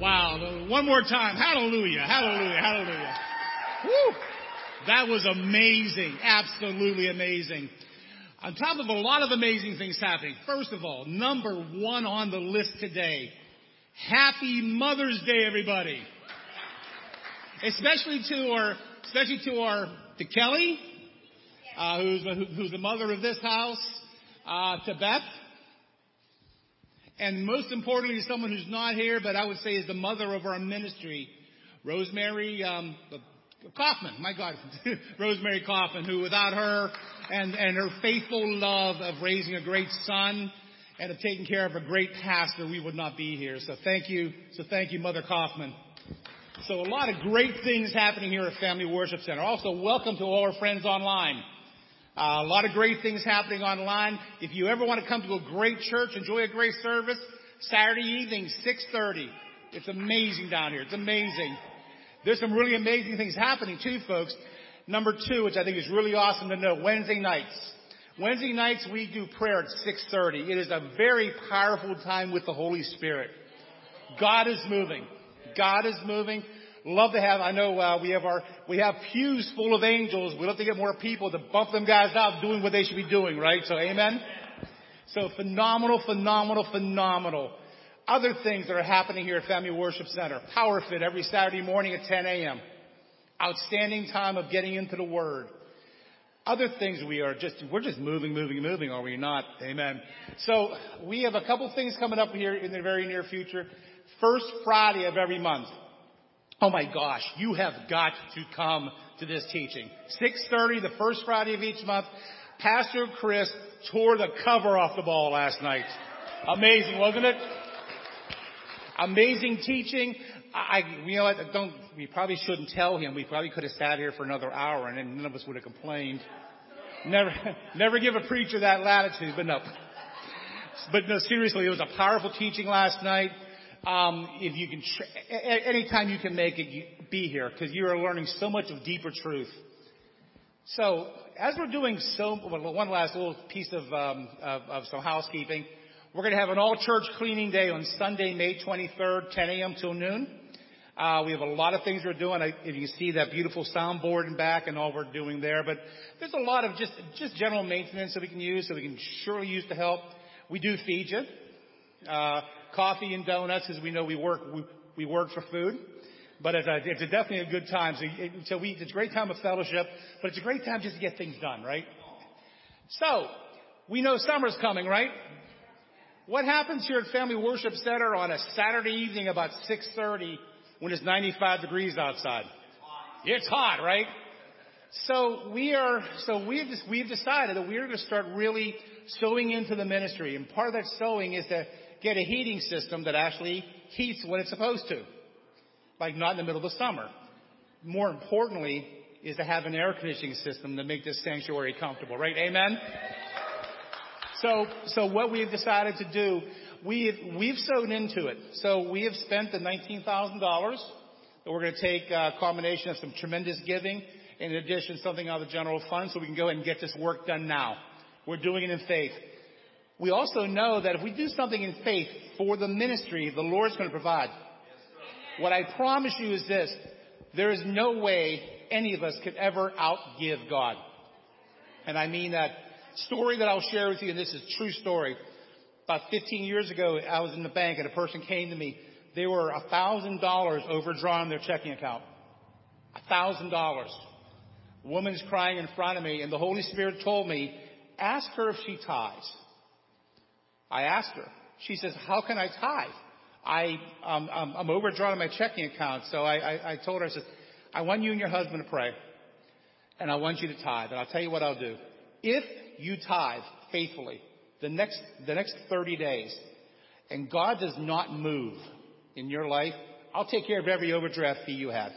Wow. One more time. Hallelujah. Hallelujah. Hallelujah. Woo. That was amazing. Absolutely amazing. On top of a lot of amazing things happening. First of all, number one on the list today. Happy Mother's Day, everybody. Especially to Kelly, who's the mother of this house, to Beth. And most importantly, someone who's not here, but I would say is the mother of our ministry, Rosemary Kaufman. My God, Rosemary Kaufman, who without her and her faithful love of raising a great son and of taking care of a great pastor, we would not be here. So thank you, Mother Kaufman. So a lot of great things happening here at Family Worship Center. Also, welcome to all our friends online. A lot of great things happening online. If you ever want to come to a great church, enjoy a great service, Saturday evening, 6:30. It's amazing down here. It's amazing. There's some really amazing things happening too, folks. Number two, which I think is really awesome to know, Wednesday nights. Wednesday nights we do prayer at 6:30. It is a very powerful time with the Holy Spirit. God is moving. God is moving. Love to have, I know we have pews full of angels. We'd love to get more people to bump them guys out doing what they should be doing, right? So amen. So phenomenal. Other things that are happening here at Family Worship Center. Power Fit every Saturday morning at 10 a.m. Outstanding time of getting into the Word. Other things we're just moving, are we not? Amen. So we have a couple things coming up here in the very near future. First Friday of every month. Oh my gosh, you have got to come to this teaching. 6:30, the first Friday of each month. Pastor Chris tore the cover off the ball last night. Amazing, wasn't it? Amazing teaching. We probably shouldn't tell him. We probably could have sat here for another hour and then none of us would have complained. Never give a preacher that latitude, but no. But no, seriously, it was a powerful teaching last night. If you can, anytime you can make it, be here because you are learning so much of deeper truth. So, as we're doing one last little piece of some housekeeping, we're going to have an all-church cleaning day on Sunday, May 23rd, 10 a.m. till noon. We have a lot of things we're doing. If you see that beautiful soundboard in back and all we're doing there, but there's a lot of just general maintenance that we can use, so we can surely use to help. We do feed you. Coffee and donuts, as we know we work for food, but it's definitely a good time. It's a great time of fellowship, but it's a great time just to get things done, right? So we know summer's coming, right? What happens here at Family Worship Center on a Saturday evening about 6:30 when it's 95 degrees outside? It's hot, right? So we've decided that we're going to start really sowing into the ministry, and part of that sowing is to get a heating system that actually heats when it's supposed to, like not in the middle of the summer. More importantly is to have an air conditioning system to make this sanctuary comfortable, right? Amen? So what we've decided to do, we've sown into it. So we have spent the $19,000 that we're going to take a combination of some tremendous giving, in addition something out of the general fund, so we can go ahead and get this work done now. We're doing it in faith. We also know that if we do something in faith for the ministry, the Lord's going to provide. What I promise you is this. There is no way any of us could ever outgive God. And I mean that story that I'll share with you, and this is a true story. About 15 years ago, I was in the bank and a person came to me. They were $1,000 overdrawn in their checking account. $1,000. A woman's crying in front of me, and the Holy Spirit told me, ask her if she tithes. I asked her. She says, how can I tithe? I'm overdrawn in my checking account. So I told her, I said, I want you and your husband to pray. And I want you to tithe. And I'll tell you what I'll do. If you tithe faithfully the next 30 days, and God does not move in your life, I'll take care of every overdraft fee you have.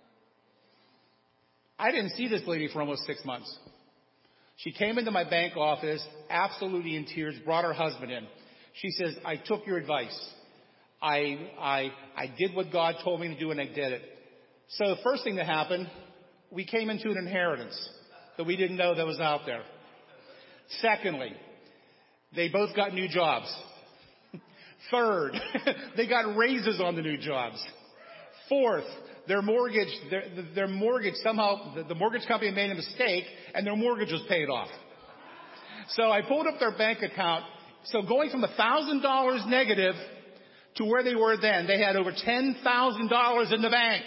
I didn't see this lady for almost 6 months. She came into my bank office, absolutely in tears, brought her husband in. She says, I took your advice. I did what God told me to do, and I did it. So the first thing that happened, we came into an inheritance that we didn't know that was out there. Secondly, they both got new jobs. Third, they got raises on the new jobs. Fourth, their mortgage somehow, the mortgage company made a mistake and their mortgage was paid off. So I pulled up their bank account. So going from $1,000 negative to where they were then, they had over $10,000 in the bank.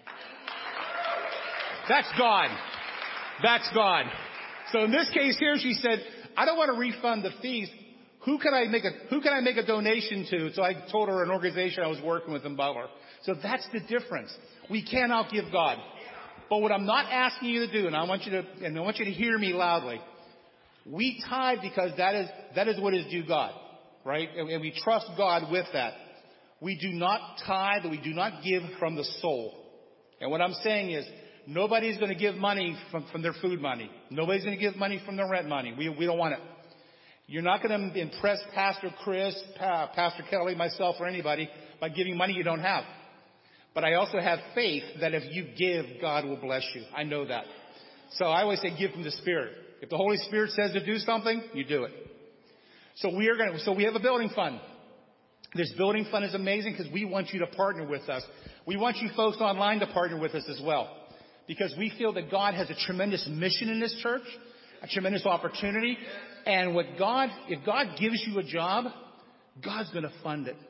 That's God. That's God. So in this case here, she said, I don't want to refund the fees. Who can I make a donation to? So I told her an organization I was working with in Butler. So that's the difference. We can't outgive God. But what I'm not asking you to do, and I want you to hear me loudly. We tithe because that is what is due God, right? And we trust God with that. We do not tithe, we do not give from the soul. And what I'm saying is, nobody's going to give money from their food money. Nobody's going to give money from their rent money. We don't want it. You're not going to impress Pastor Chris, Pastor Kelly, myself, or anybody by giving money you don't have. But I also have faith that if you give, God will bless you. I know that. So I always say give from the Spirit. If the Holy Spirit says to do something, you do it. So we have a building fund. This building fund is amazing because we want you to partner with us. We want you folks online to partner with us as well. Because we feel that God has a tremendous mission in this church, a tremendous opportunity. And if God gives you a job, God's going to fund it.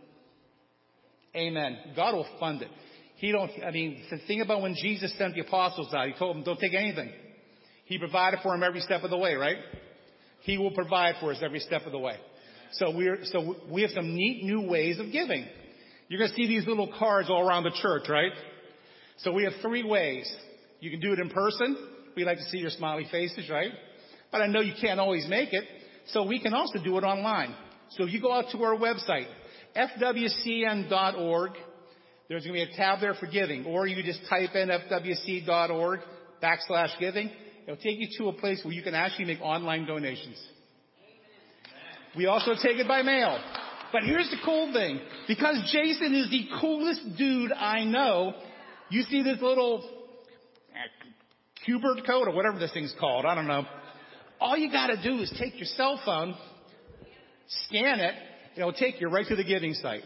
Amen. God will fund it. The thing about when Jesus sent the apostles out, he told them, don't take anything. He provided for them every step of the way, right? He will provide for us every step of the way. So we have some neat new ways of giving. You're going to see these little cards all around the church, right? So we have 3 ways. You can do it in person. We like to see your smiley faces, right? But I know you can't always make it. So we can also do it online. So if you go out to our website, fwcn.org, there's going to be a tab there for giving. Or you just type in fwc.org/giving. It'll take you to a place where you can actually make online donations. We also take it by mail. But here's the cool thing. Because Jason is the coolest dude I know, you see this little Qbert code or whatever this thing's called. I don't know. All you got to do is take your cell phone, scan it, and it'll take you right to the giving site.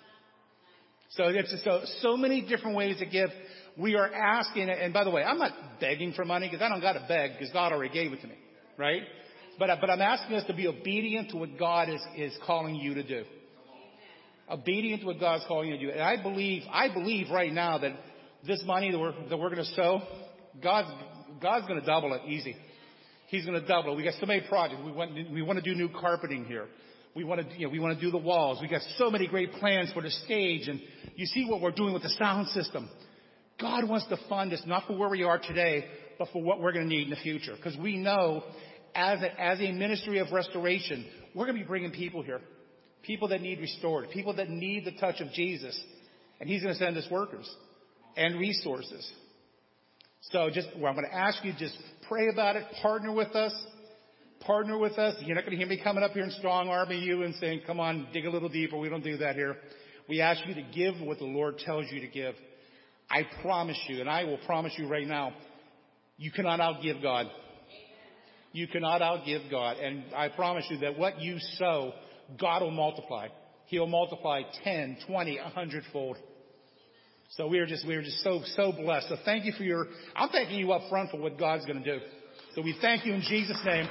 So it's so many different ways to give. We are asking, and by the way, I'm not begging for money because I don't got to beg because God already gave it to me, right? But I'm asking us to be obedient to what God is calling you to do. Obedient to what God's calling you to do. And I believe right now that this money that we're going to sow, God's going to double it easy. He's going to double it. We got so many projects. We want to do new carpeting here. We want to do the walls. We got so many great plans for the stage, and you see what we're doing with the sound system. God wants to fund us not for where we are today, but for what we're going to need in the future. Because we know, as a ministry of restoration, we're going to be bringing people here, people that need restored, people that need the touch of Jesus, and He's going to send us workers and resources. So I'm going to ask you, just pray about it. Partner with us. Partner with us. You're not going to hear me coming up here and strong-arming you and saying, come on, dig a little deeper. We don't do that here. We ask you to give what the Lord tells you to give. I promise you, and I will promise you right now, you cannot outgive God. You cannot outgive God. And I promise you that what you sow, God will multiply. He'll multiply 10, 20, 100-fold. So we are just so blessed. So thank you I'm thanking you up front for what God's going to do. So we thank you in Jesus' name.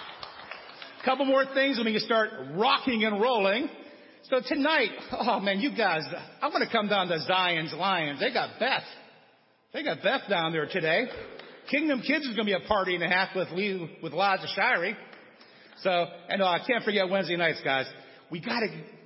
A couple more things and we can start rocking and rolling. So tonight, oh man, you guys, I'm going to come down to Zion's Lions. They got Beth. They got Beth down there today. Kingdom Kids is going to be a party and a half with Liza Shirey. So, and I can't forget Wednesday nights, guys. We gotta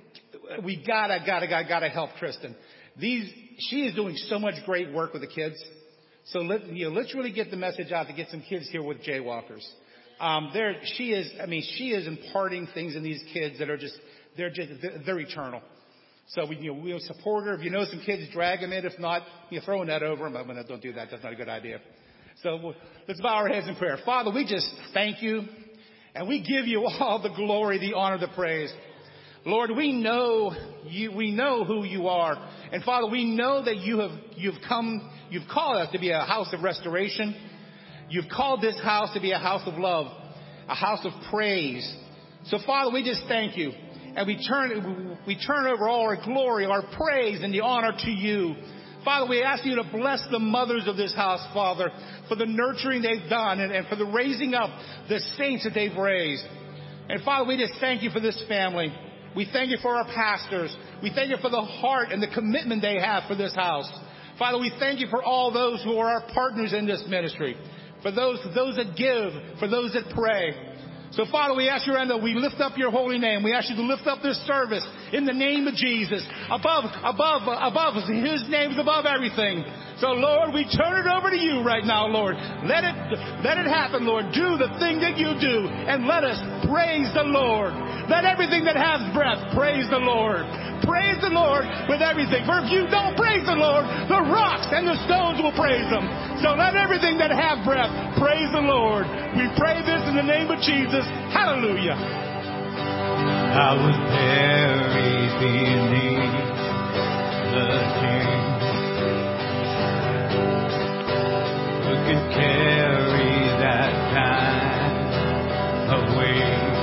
help Kristen. She is doing so much great work with the kids. So let's really get the message out to get some kids here with jaywalkers. She is imparting things in these kids that are they're eternal. So we'll support her. If you know some kids, drag them in. If not, throw a net over them. Don't do that. That's not a good idea. So let's bow our heads in prayer. Father, we just thank you and we give you all the glory, the honor, the praise. Lord, we know who you are. And Father, we know that you've called us to be a house of restoration. You've called this house to be a house of love, a house of praise. So Father, we just thank you. And we turn over all our glory, our praise, and the honor to you. Father, we ask you to bless the mothers of this house, Father, for the nurturing they've done and for the raising up the saints that they've raised. And Father, we just thank you for this family. We thank you for our pastors. We thank you for the heart and the commitment they have for this house. Father, we thank you for all those who are our partners in this ministry, for those that give, for those that pray. So, Father, we ask you right now, we lift up your holy name. We ask you to lift up this service in the name of Jesus. Above, his name is above everything. So, Lord, we turn it over to you right now, Lord. Let it happen, Lord. Do the thing that you do, and let us praise the Lord. Let everything that has breath praise the Lord. Praise the Lord with everything. For if you don't praise the Lord, the rocks and the stones will praise him. So let everything that have breath praise the Lord. We pray this in the name of Jesus. Hallelujah. I was buried beneath the king who could carry that kind of weight.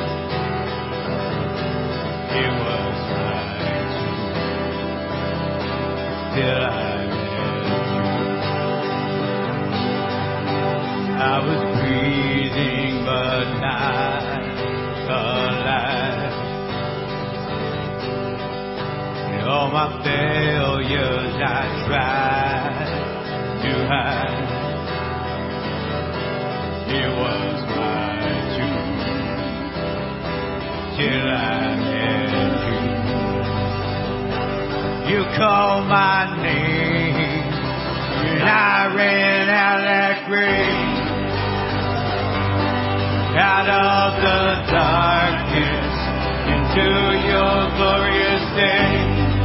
It was till I met you. I was breathing but not alive. In all my failures I tried to hide. It was my truth till I met you. You called my name, and I ran out that grave, out of the darkness into your glorious day.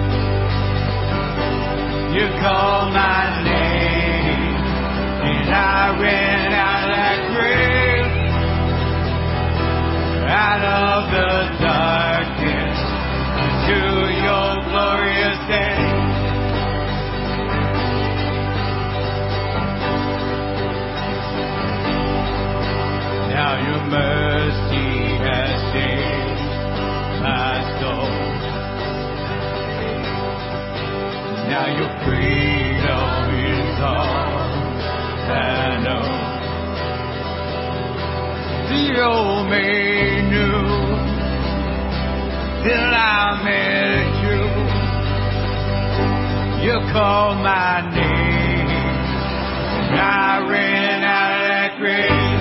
You called my name, and I ran out that grave, out of the darkness into your glorious day. Now your mercy has saved my soul. Now your freedom is all I know. The old me knew till I met you. You called my name, and I ran out of that grave,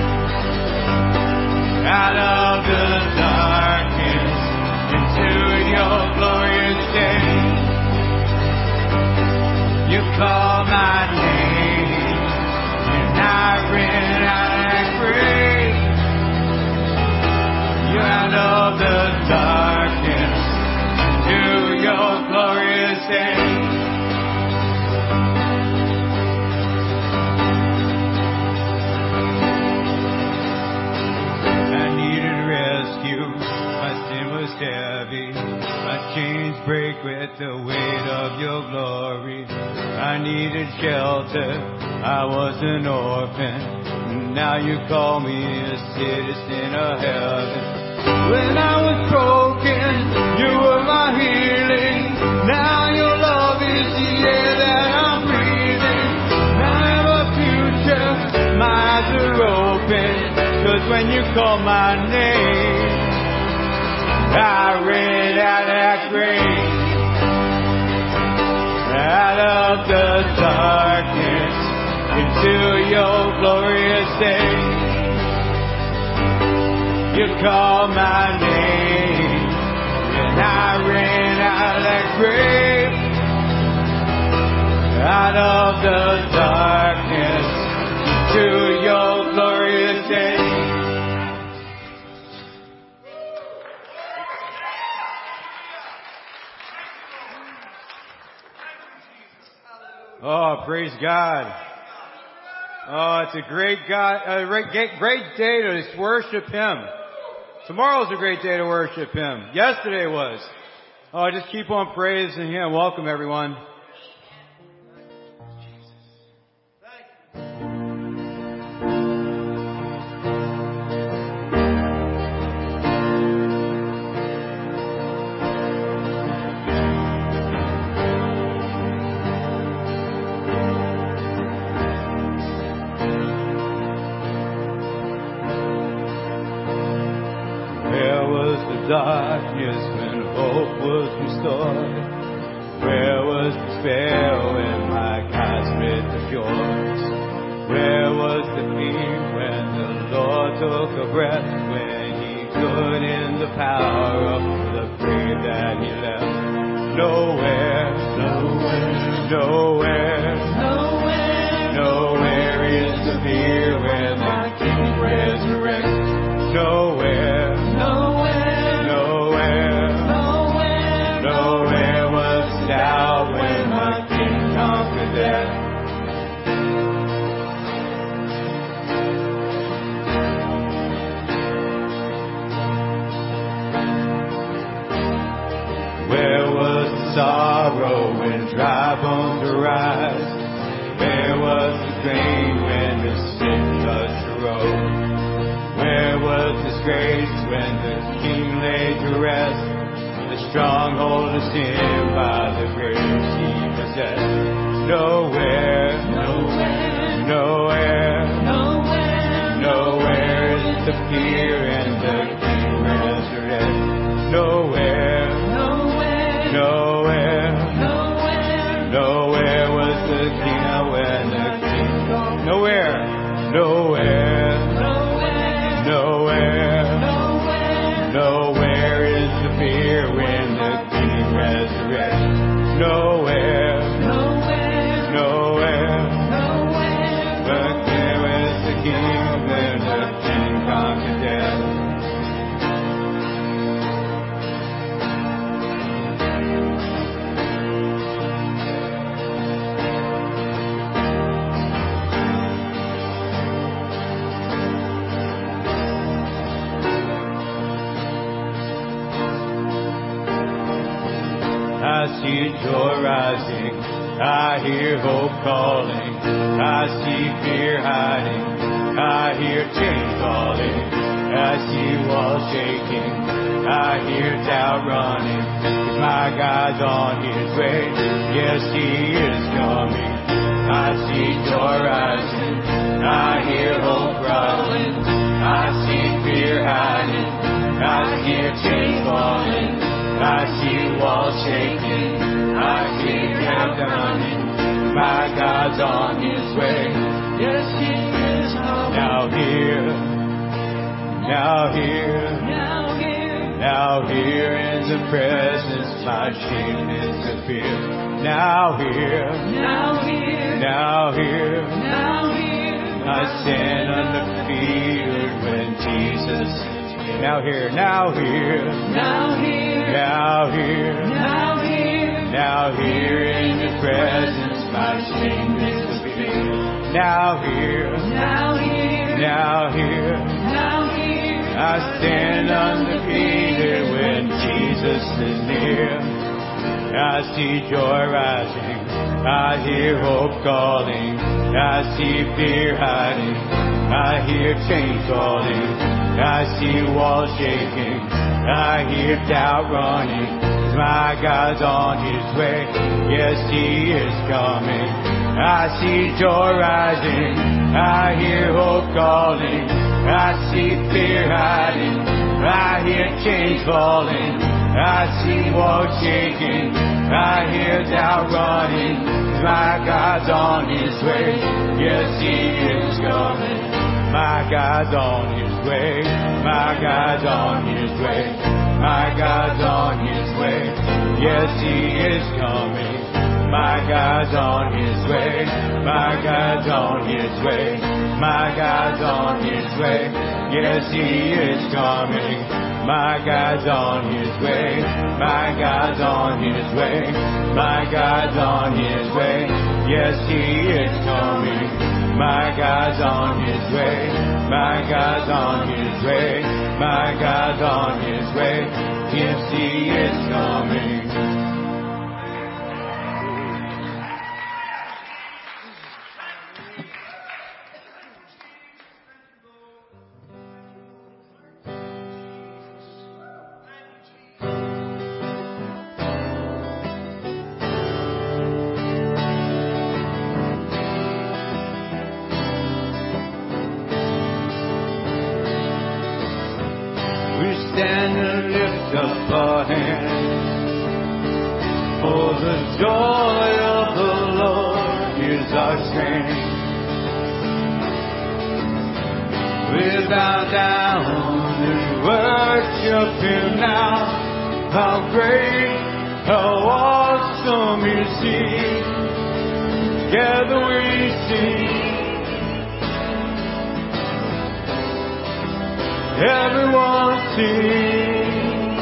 out of the darkness into your glorious day. You called my name, and I ran out of that grave. You're out of the darkness into your glorious day. Heavy. My chains break with the weight of your glory. I needed shelter, I was an orphan. Now you call me a citizen of heaven. When I was broken, you were my healing. Now your love is the air that I'm breathing. Now I have a future, my eyes are open. 'Cause when you call my name, I ran out of that grave, out of the darkness into your glorious day. You called my name, and I ran out of that grave, out of the darkness into your glorious day. Oh, praise God. Oh, it's a great day to worship Him. Tomorrow's a great day to worship Him. Yesterday was. Oh, just keep on praising Him. Welcome, everyone. darkness when hope was restored? Where was despair when my God split the fjords? Where was the peace when the Lord took a breath? When He stood in the power of the grave that He left? Nowhere, nowhere, nowhere, nowhere, nowhere is the fear when the King resurrects. Nowhere, nowhere, nowhere, nowhere, nowhere was doubt when my King conquered death. Where was the sorrow when dry bones arise? Where was the grain when the sick touched the road? Where was disgrace when the King laid to rest? The stronghold of sin by the grace He possessed. Nowhere, nowhere, nowhere, nowhere, nowhere is the fear and the King resurrects. Nowhere, nowhere, nowhere, nowhere, nowhere was the King when the King. Nowhere, nowhere, nowhere, nowhere, nowhere, nowhere is the fear when the King resurrects. Nowhere, nowhere, nowhere, nowhere, but there is the King when the King conquered death. I see joy rising, I hear hope calling, I see fear hiding, I hear change falling, I see walls shaking, I hear doubt running, 'cause my God's on His way, yes He is coming. I see joy rising, I hear hope calling, I see fear hiding, I hear change falling, I see walls shaking, I see doubt running. My God's on His way. Yes, He is coming. Now here, now here, now here, now here in the presence, my shame disappears. Now here, now here, now here, now here, I stand undefeated when Jesus is here. Now here, now here, now here, now here, now here, now here in the presence, my shame disappears. Now here, now here, now here, now here, I stand undefeated when Jesus is near. I see joy rising, I hear hope calling, I see fear hiding, I hear change falling, I see walls shaking, I hear doubt running. My God's on His way, yes He is coming. I see joy rising, I hear hope calling, I see fear hiding, I hear change falling, I see walls shaking, I hear doubt running. My God's on His way, yes He is coming. My God's on His way, my God's on His way, my God's on His way, yes He is coming. My God's on His way, my God's on His way, my God's on His way, yes He is coming. My God's on His way, my God's on His way, my God's on His way, yes He is coming. My God's on His way, my God's on His way, my God's on His way, yes He is coming. Stand and lift lift up our hands. For the joy of the Lord is our strength. We bow down and worship Him now. How great, how awesome is He. Together we sing. Everyone sing.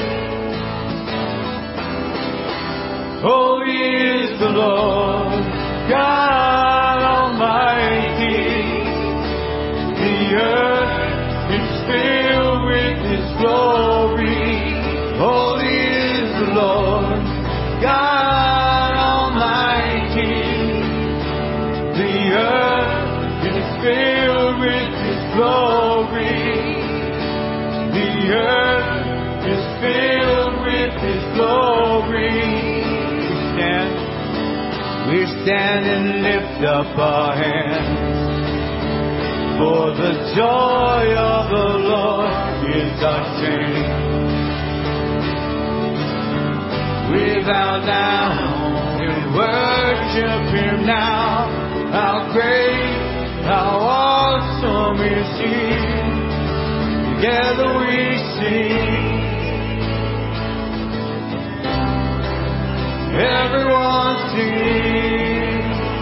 Holy is the Lord, God Almighty. The earth is filled with His glory. Holy is the Lord, God Almighty. The earth is filled with His glory. The earth is filled with His glory. We stand and lift up our hands. For the joy of the Lord is our strength. We bow down and worship Him now. How great, how awesome is He. Together we sing. Everyone sing.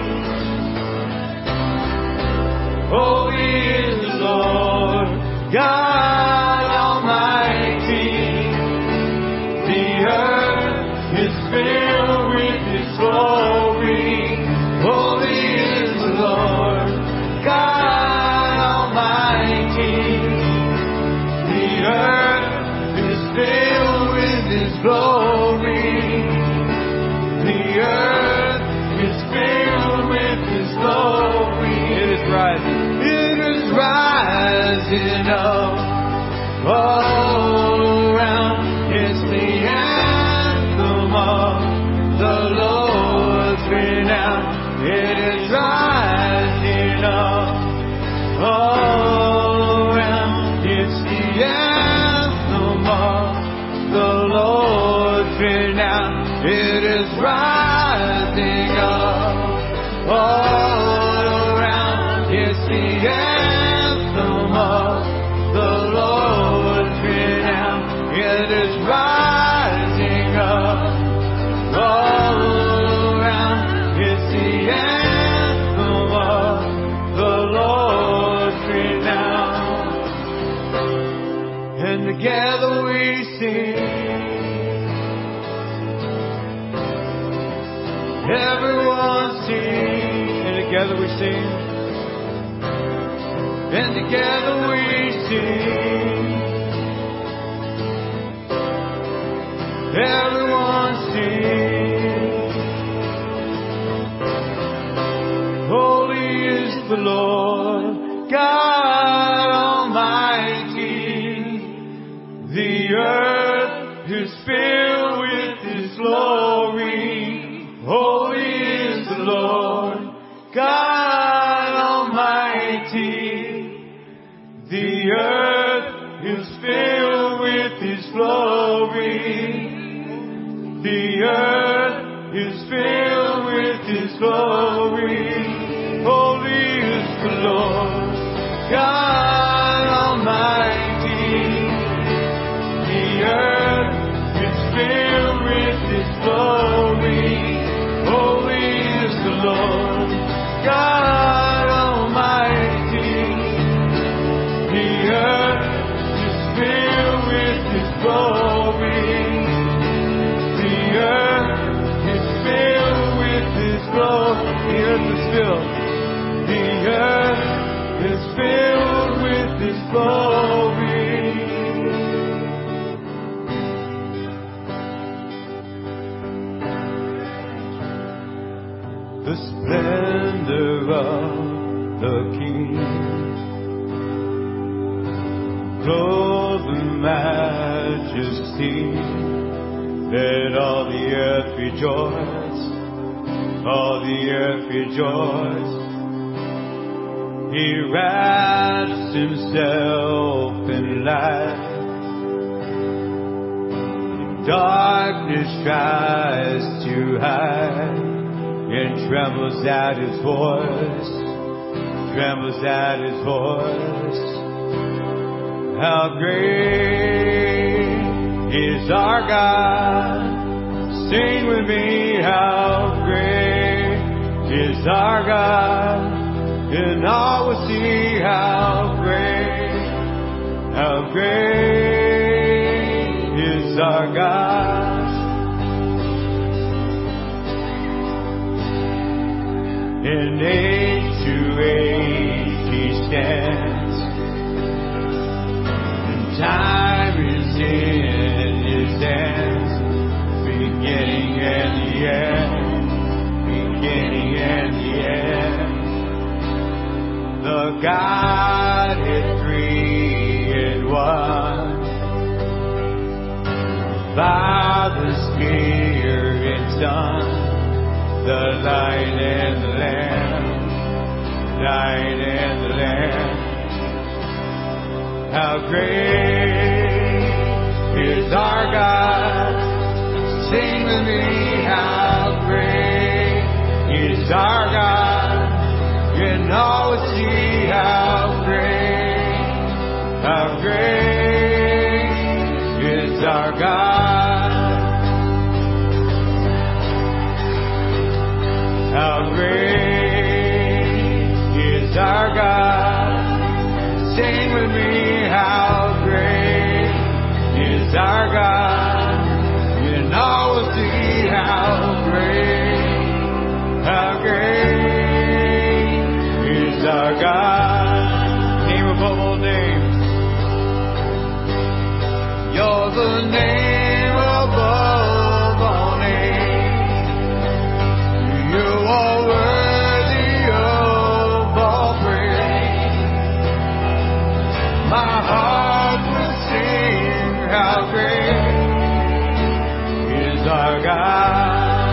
Holy is the Lord, God Almighty. The earth is filled with His glory. Holy is the Lord, God Almighty. The earth is filled with His glory. The earth is filled with His glory. It is rising. It is rising up all around. It's the anthem of the Lord's renown. It is rising up all around. It's the anthem of the Lord's renown. It is rising up all around. It's the anthem of the Lord's renown. It is rising up all around. It's the anthem of the Lord's renown. And together we sing. Everyone sing. And together we sing. And together we sing. Everyone sing. Holy is the Lord, God Almighty. The earth is filled with His glory. Holy is the Lord, God Almighty. The earth is filled with His glory. The earth is filled with His glory. Holy is the Lord, God Almighty. The earth is filled with His glory. Holy is the Lord, God Almighty. The earth is filled with His glory. The earth is filled with His glory. The earth is filled. The earth is filled with His glory. The splendor of the King, clothed in majesty, let all the earth rejoice, all the earth rejoice. He wraps Himself in light, Darkness tries to hide and trembles at his voice, trembles at his voice. How great is our God? Sing with me, how great is our God? And all will see how great is our God. In age to age he stands, and time is in his hands, beginning and the end, beginning and the end. The Godhead three in one, Father, Spirit, Son, the Lion and the Lamb, Lion and the Lamb. How great is our God? Sing with me, how great is our God? And all will see how great is our God. How great is our God? Sing with me, how great is our God? And all will see how great is our God. Name above all names. You're the name above all names. You are worthy of all praise. My heart will sing how great is our God.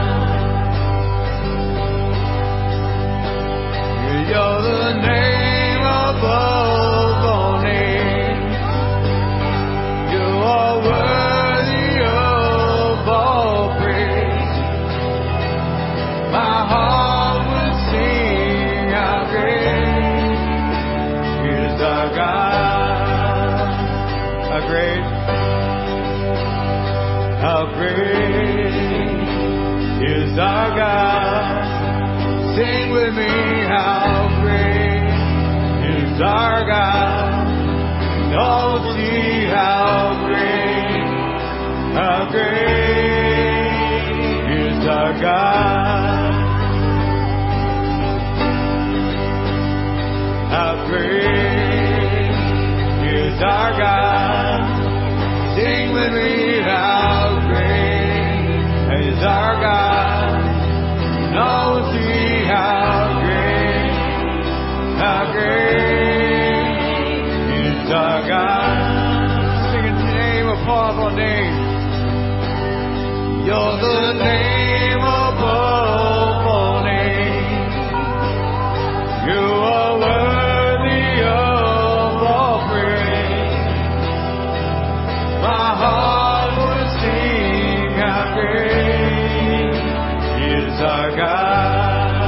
You're the name above all names. You are worthy of all praise. My heart will sing how great is our God. How great is our God. Sing with me, how great is our God. And all will see how great is our God. How great is our God. Sing with me, how great is our God. And all will see how great is our God. Sing in the name above all names. You're the name above all names. You are worthy of all praise. My heart will sing how great is our God.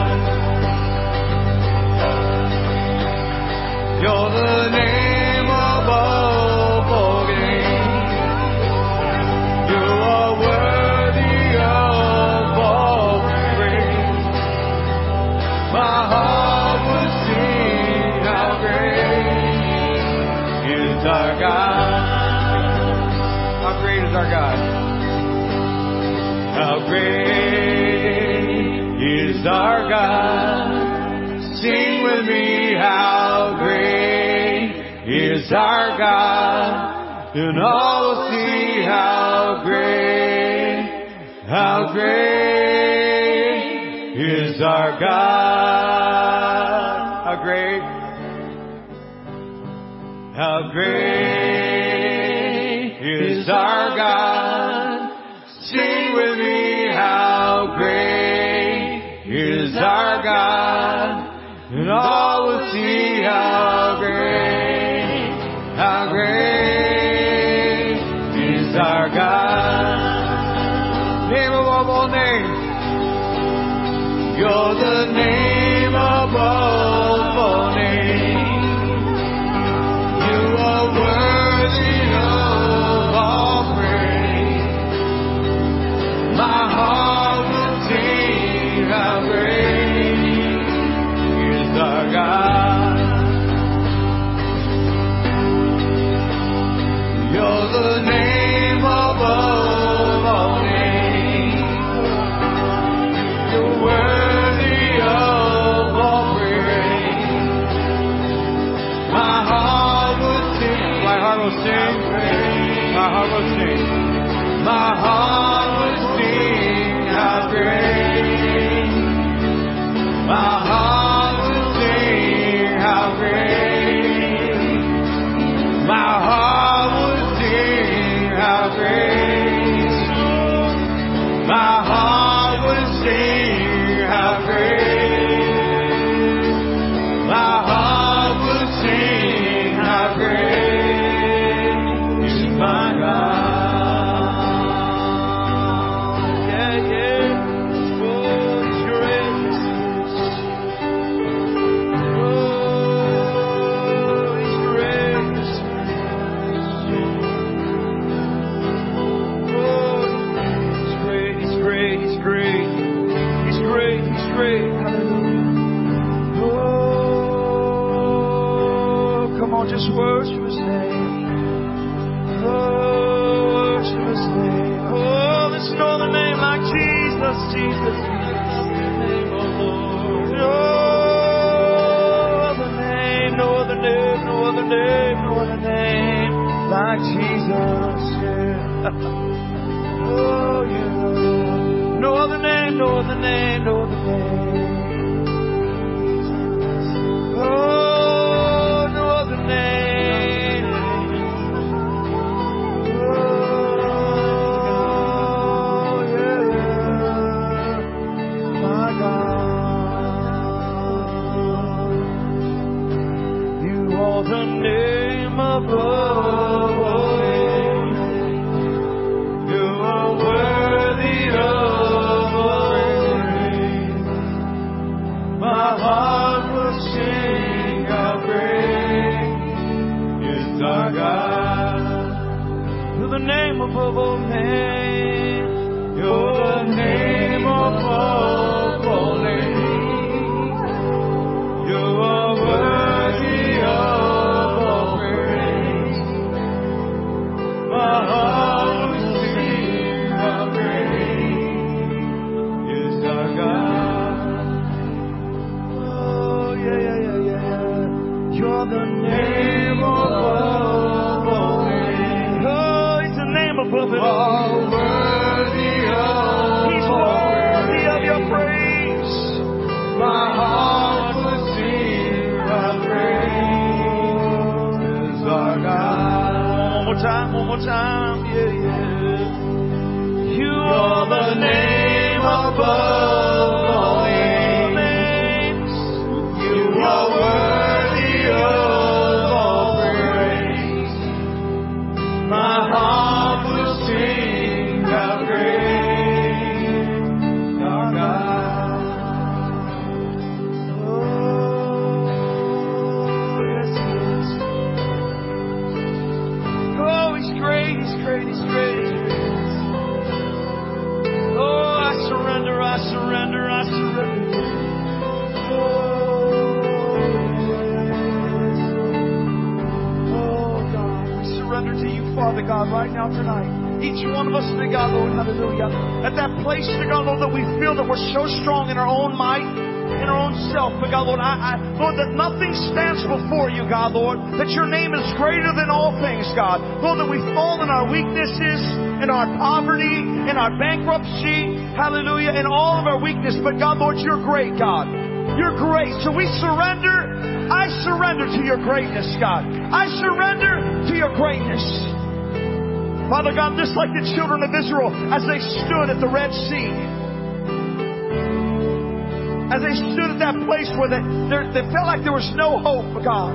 You're the name above all names. You are worthy of all praise. My heart will sing how great is our God. How great is our God? How great is our God? Sing with me, how great is our God? And all will see how great is our God. How great is our God? Sing with me, how great is our God? And all will see how great is our God. above all names. You're the name above all names. You are worthy of all praise. My heart will sing how great is our God. You're the name above all names. You're worthy of all praise. My heart will sing. My heart will sing. My heart will sing. My heart will sing how great. My heart will sing how great. My heart will sing how great. My heart will sing how great. My heart will sing how great is my God. Yeah, yeah. Oh, He's great. Oh, He's great. He's great, He's great, He's great. He's great, He's great. Hallelujah. Oh, come on, just worship His name. Oh, worship His name. Oh, there's no other name like Jesus, Jesus, Jesus. Name, oh Lord. No other name, no other name, no other name, no other name like Jesus. Yeah. Oh, yeah. No other name, no other name, no other name. Oh, no other name. Oh, yeah. My God. You are the name above all names. You are worthy of all praise. My heart will sing how great is our God. You're the name above all names. You're the name above all names. You are worthy of all praise. My heart will sing how great is our God. Oh, yeah, yeah, yeah, yeah. You're the name above all names. Oh, He's the name above it all. He's worthy of your praise. My heart will sing how great is our God. One more time, one more time. Yeah, yeah. You are the name above all names. You are worthy of all praise. My heart will sing how great is our God. Oh, yes, He is. Oh, He's great, He's great, He's great, He's great. Oh, I surrender, I surrender, I surrender. Oh, God, we surrender to You, Father God, right now tonight. Each one of us, dear God, Lord, hallelujah. At that place, dear God, Lord, that we feel that we're so strong in our own might, in our own self, but God, Lord, Lord, that nothing stands before You, God, Lord, that Your name is greater than all things, God. Lord, that we fall in our weaknesses, in our poverty, in our bankruptcy, hallelujah, in all of our weakness, but God, Lord, You're great, God. You're great. So we surrender. I surrender to Your greatness, God. I surrender to Your greatness. Father God, just like the children of Israel as they stood at the Red Sea, as they stood at that place where they felt like there was no hope, God.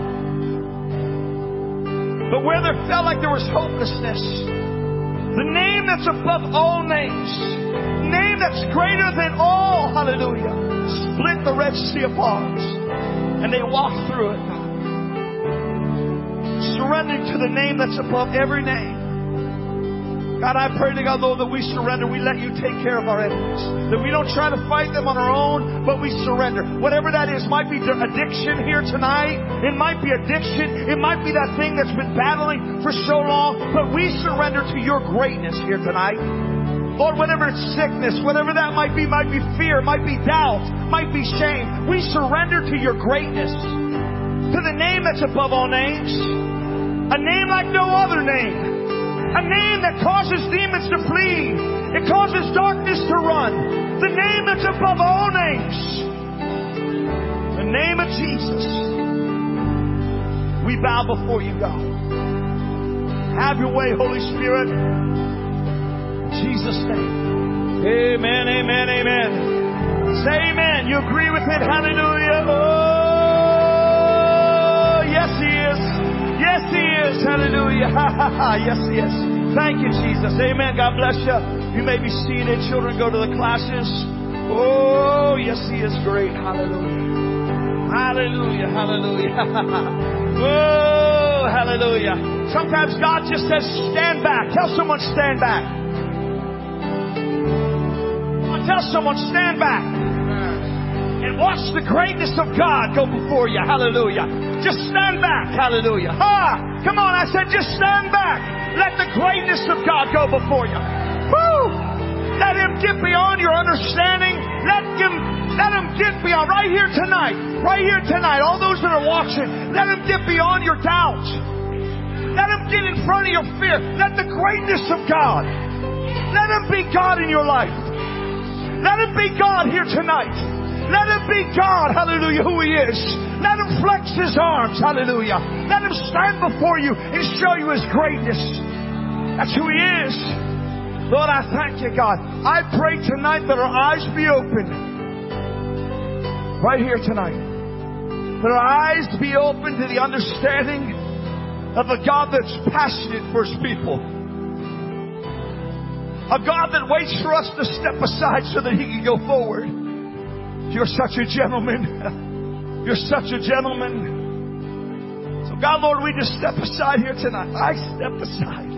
But where there felt like there was hopelessness, the name that's above all names, name that's greater than all, hallelujah, split the Red Sea apart. And they walked through it, God. Surrendering to the name that's above every name. God, I pray to God, Lord, that we surrender. We let you take care of our enemies. That we don't try to fight them on our own, but we surrender. Whatever that is, might be addiction here tonight. It might be addiction. It might be that thing that's been battling for so long. But we surrender to your greatness here tonight. Lord, whatever it's sickness, whatever that might be fear, might be doubt, might be shame. We surrender to your greatness. To the name that's above all names. A name like no other name. A name that causes demons to flee. It causes darkness to run. The name that's above all names. The name of Jesus. We bow before you, God. Have your way, Holy Spirit. In Jesus' name. Amen, amen, amen. Say amen. You agree with it? Hallelujah. Oh, yes, He is. Yes, He is. Hallelujah. Yes, He is. Thank you, Jesus. Amen. God bless you. You may be seated. Children, go to the classes. Oh, yes, He is great. Hallelujah. Hallelujah. Hallelujah. Oh, hallelujah. Sometimes God just says, stand back. Tell someone, stand back. Tell someone, stand back. And watch the greatness of God go before you. Hallelujah. Just stand back. Hallelujah. Come on, I said just stand back. Let the greatness of God go before you. Woo! Let Him get beyond your understanding. Let Him get beyond right here tonight. Right here tonight. All those that are watching, let Him get beyond your doubt. Let Him get in front of your fear. Let the greatness of God. Let Him be God in your life. Let Him be God here tonight. Let Him be God, hallelujah, who He is. Let Him flex His arms, hallelujah. Let Him stand before you and show you His greatness. That's who He is. Lord, I thank you, God. I pray tonight that our eyes be open. Right here tonight. That our eyes be open to the understanding of a God that's passionate for His people. A God that waits for us to step aside so that He can go forward. You're such a gentleman. You're such a gentleman. So God, Lord, we just step aside here tonight. I step aside.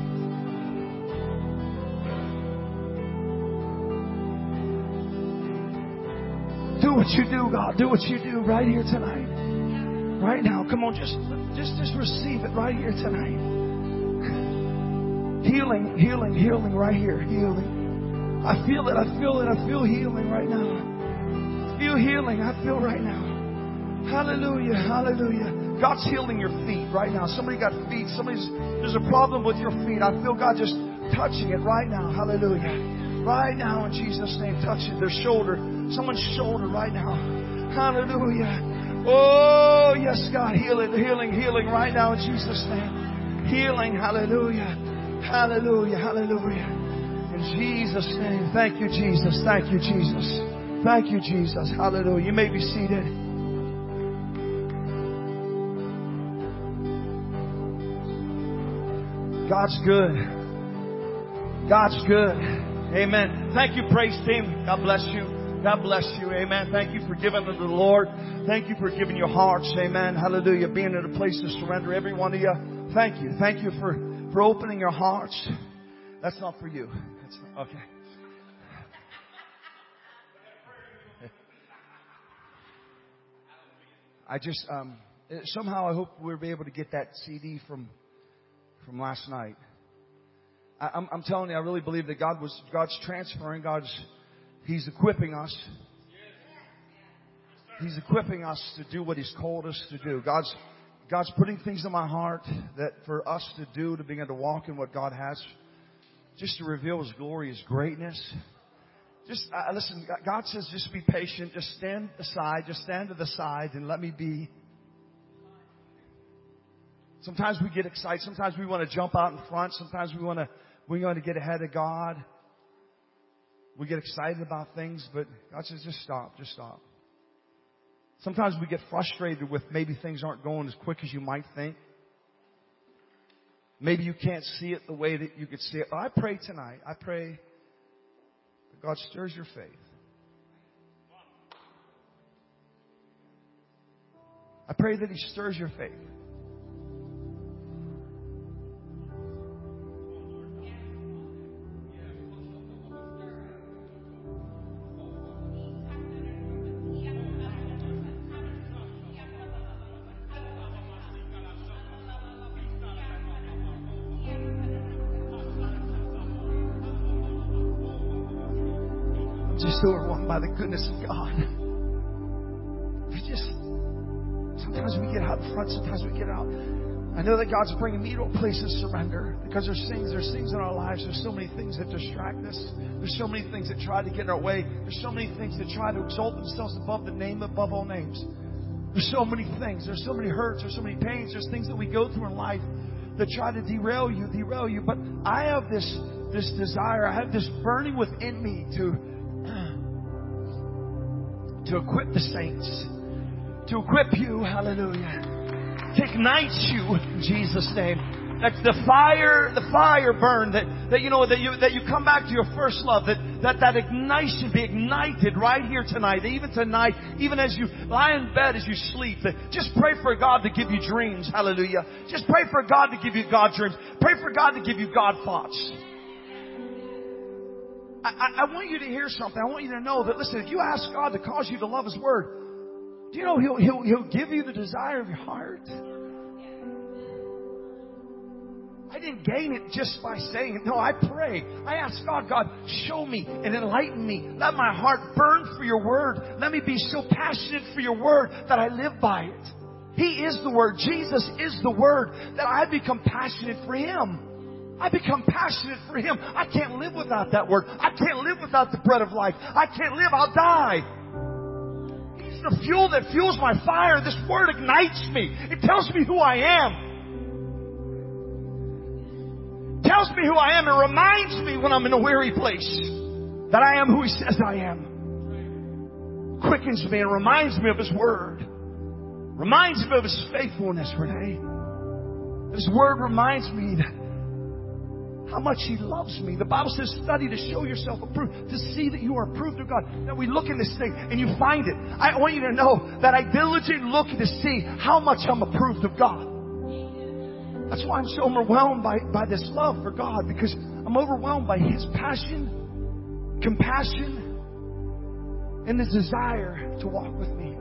Do what you do, God. Do what you do right here tonight. Right now. Come on, just receive it right here tonight. Healing, healing, healing right here. Healing. I feel it. I feel it. I feel healing right now. Feel healing. I feel right now. Hallelujah. Hallelujah. God's healing your feet right now. Somebody got feet. There's a problem with your feet. I feel God just touching it right now. Hallelujah. Right now in Jesus' name. Touch it. Their shoulder. Someone's shoulder right now. Hallelujah. Oh, yes, God. Healing, healing, healing right now in Jesus' name. Healing. Hallelujah. Hallelujah. Hallelujah. In Jesus' name. Thank you, Jesus. Thank you, Jesus. Thank you, Jesus. Hallelujah. You may be seated. God's good. God's good. Amen. Thank you, praise team. God bless you. God bless you. Amen. Thank you for giving to the Lord. Thank you for giving your hearts. Amen. Hallelujah. Being in a place to surrender, every one of you. Thank you. Thank you for opening your hearts. That's not for you. That's not, okay. I just, somehow I hope we'll be able to get that CD from last night. I'm telling you, I really believe that God's transferring, He's equipping us. He's equipping us to do what He's called us to do. God's putting things in my heart that for us to do, to begin to walk in what God has, just to reveal His glory, His greatness. Just listen, God says just be patient. Just stand aside. Just stand to the side and let me be. Sometimes we get excited. Sometimes we want to jump out in front. Sometimes we want to get ahead of God. We get excited about things, but God says just stop. Just stop. Sometimes we get frustrated with maybe things aren't going as quick as you might think. Maybe you can't see it the way that you could see it. I pray tonight. I pray God stirs your faith. I pray that He stirs your faith. Just overwhelmed by the goodness of God. Sometimes we get out in front, sometimes we get out. I know that God's bringing me to a place of surrender because there's things in our lives. There's so many things that distract us. There's so many things that try to get in our way. There's so many things that try to exalt themselves above the name above all names. There's so many things. There's so many hurts. There's so many pains. There's things that we go through in life that try to derail you. But I have this desire. I have this burning within me to equip the saints, to equip you, hallelujah, to ignite you in Jesus' name. That's the fire burn that you come back to your first love, that ignition be ignited right here tonight, even tonight, even as you lie in bed, as you sleep. Just pray for God to give you dreams, hallelujah. Just pray for God to give you God dreams. Pray for God to give you God thoughts. I want you to hear something. I want you to know that, listen, if you ask God to cause you to love His Word, do you know He'll give you the desire of your heart? I didn't gain it just by saying it. No, I pray. I ask God, show me and enlighten me. Let my heart burn for your Word. Let me be so passionate for your Word that I live by it. He is the Word. Jesus is the Word. That I become passionate for Him. I become passionate for Him. I can't live without that Word. I can't live without the bread of life. I can't live. I'll die. He's the fuel that fuels my fire. This Word ignites me. It tells me who I am. It tells me who I am. It reminds me when I'm in a weary place that I am who He says I am. Quickens me and reminds me of His Word. Reminds me of His faithfulness, Renee. His Word reminds me that how much He loves me. The Bible says, study to show yourself approved, to see that you are approved of God. Now we look in this thing and you find it. I want you to know that I diligently look to see how much I'm approved of God. That's why I'm so overwhelmed by this love for God, because I'm overwhelmed by His passion, compassion, and His desire to walk with me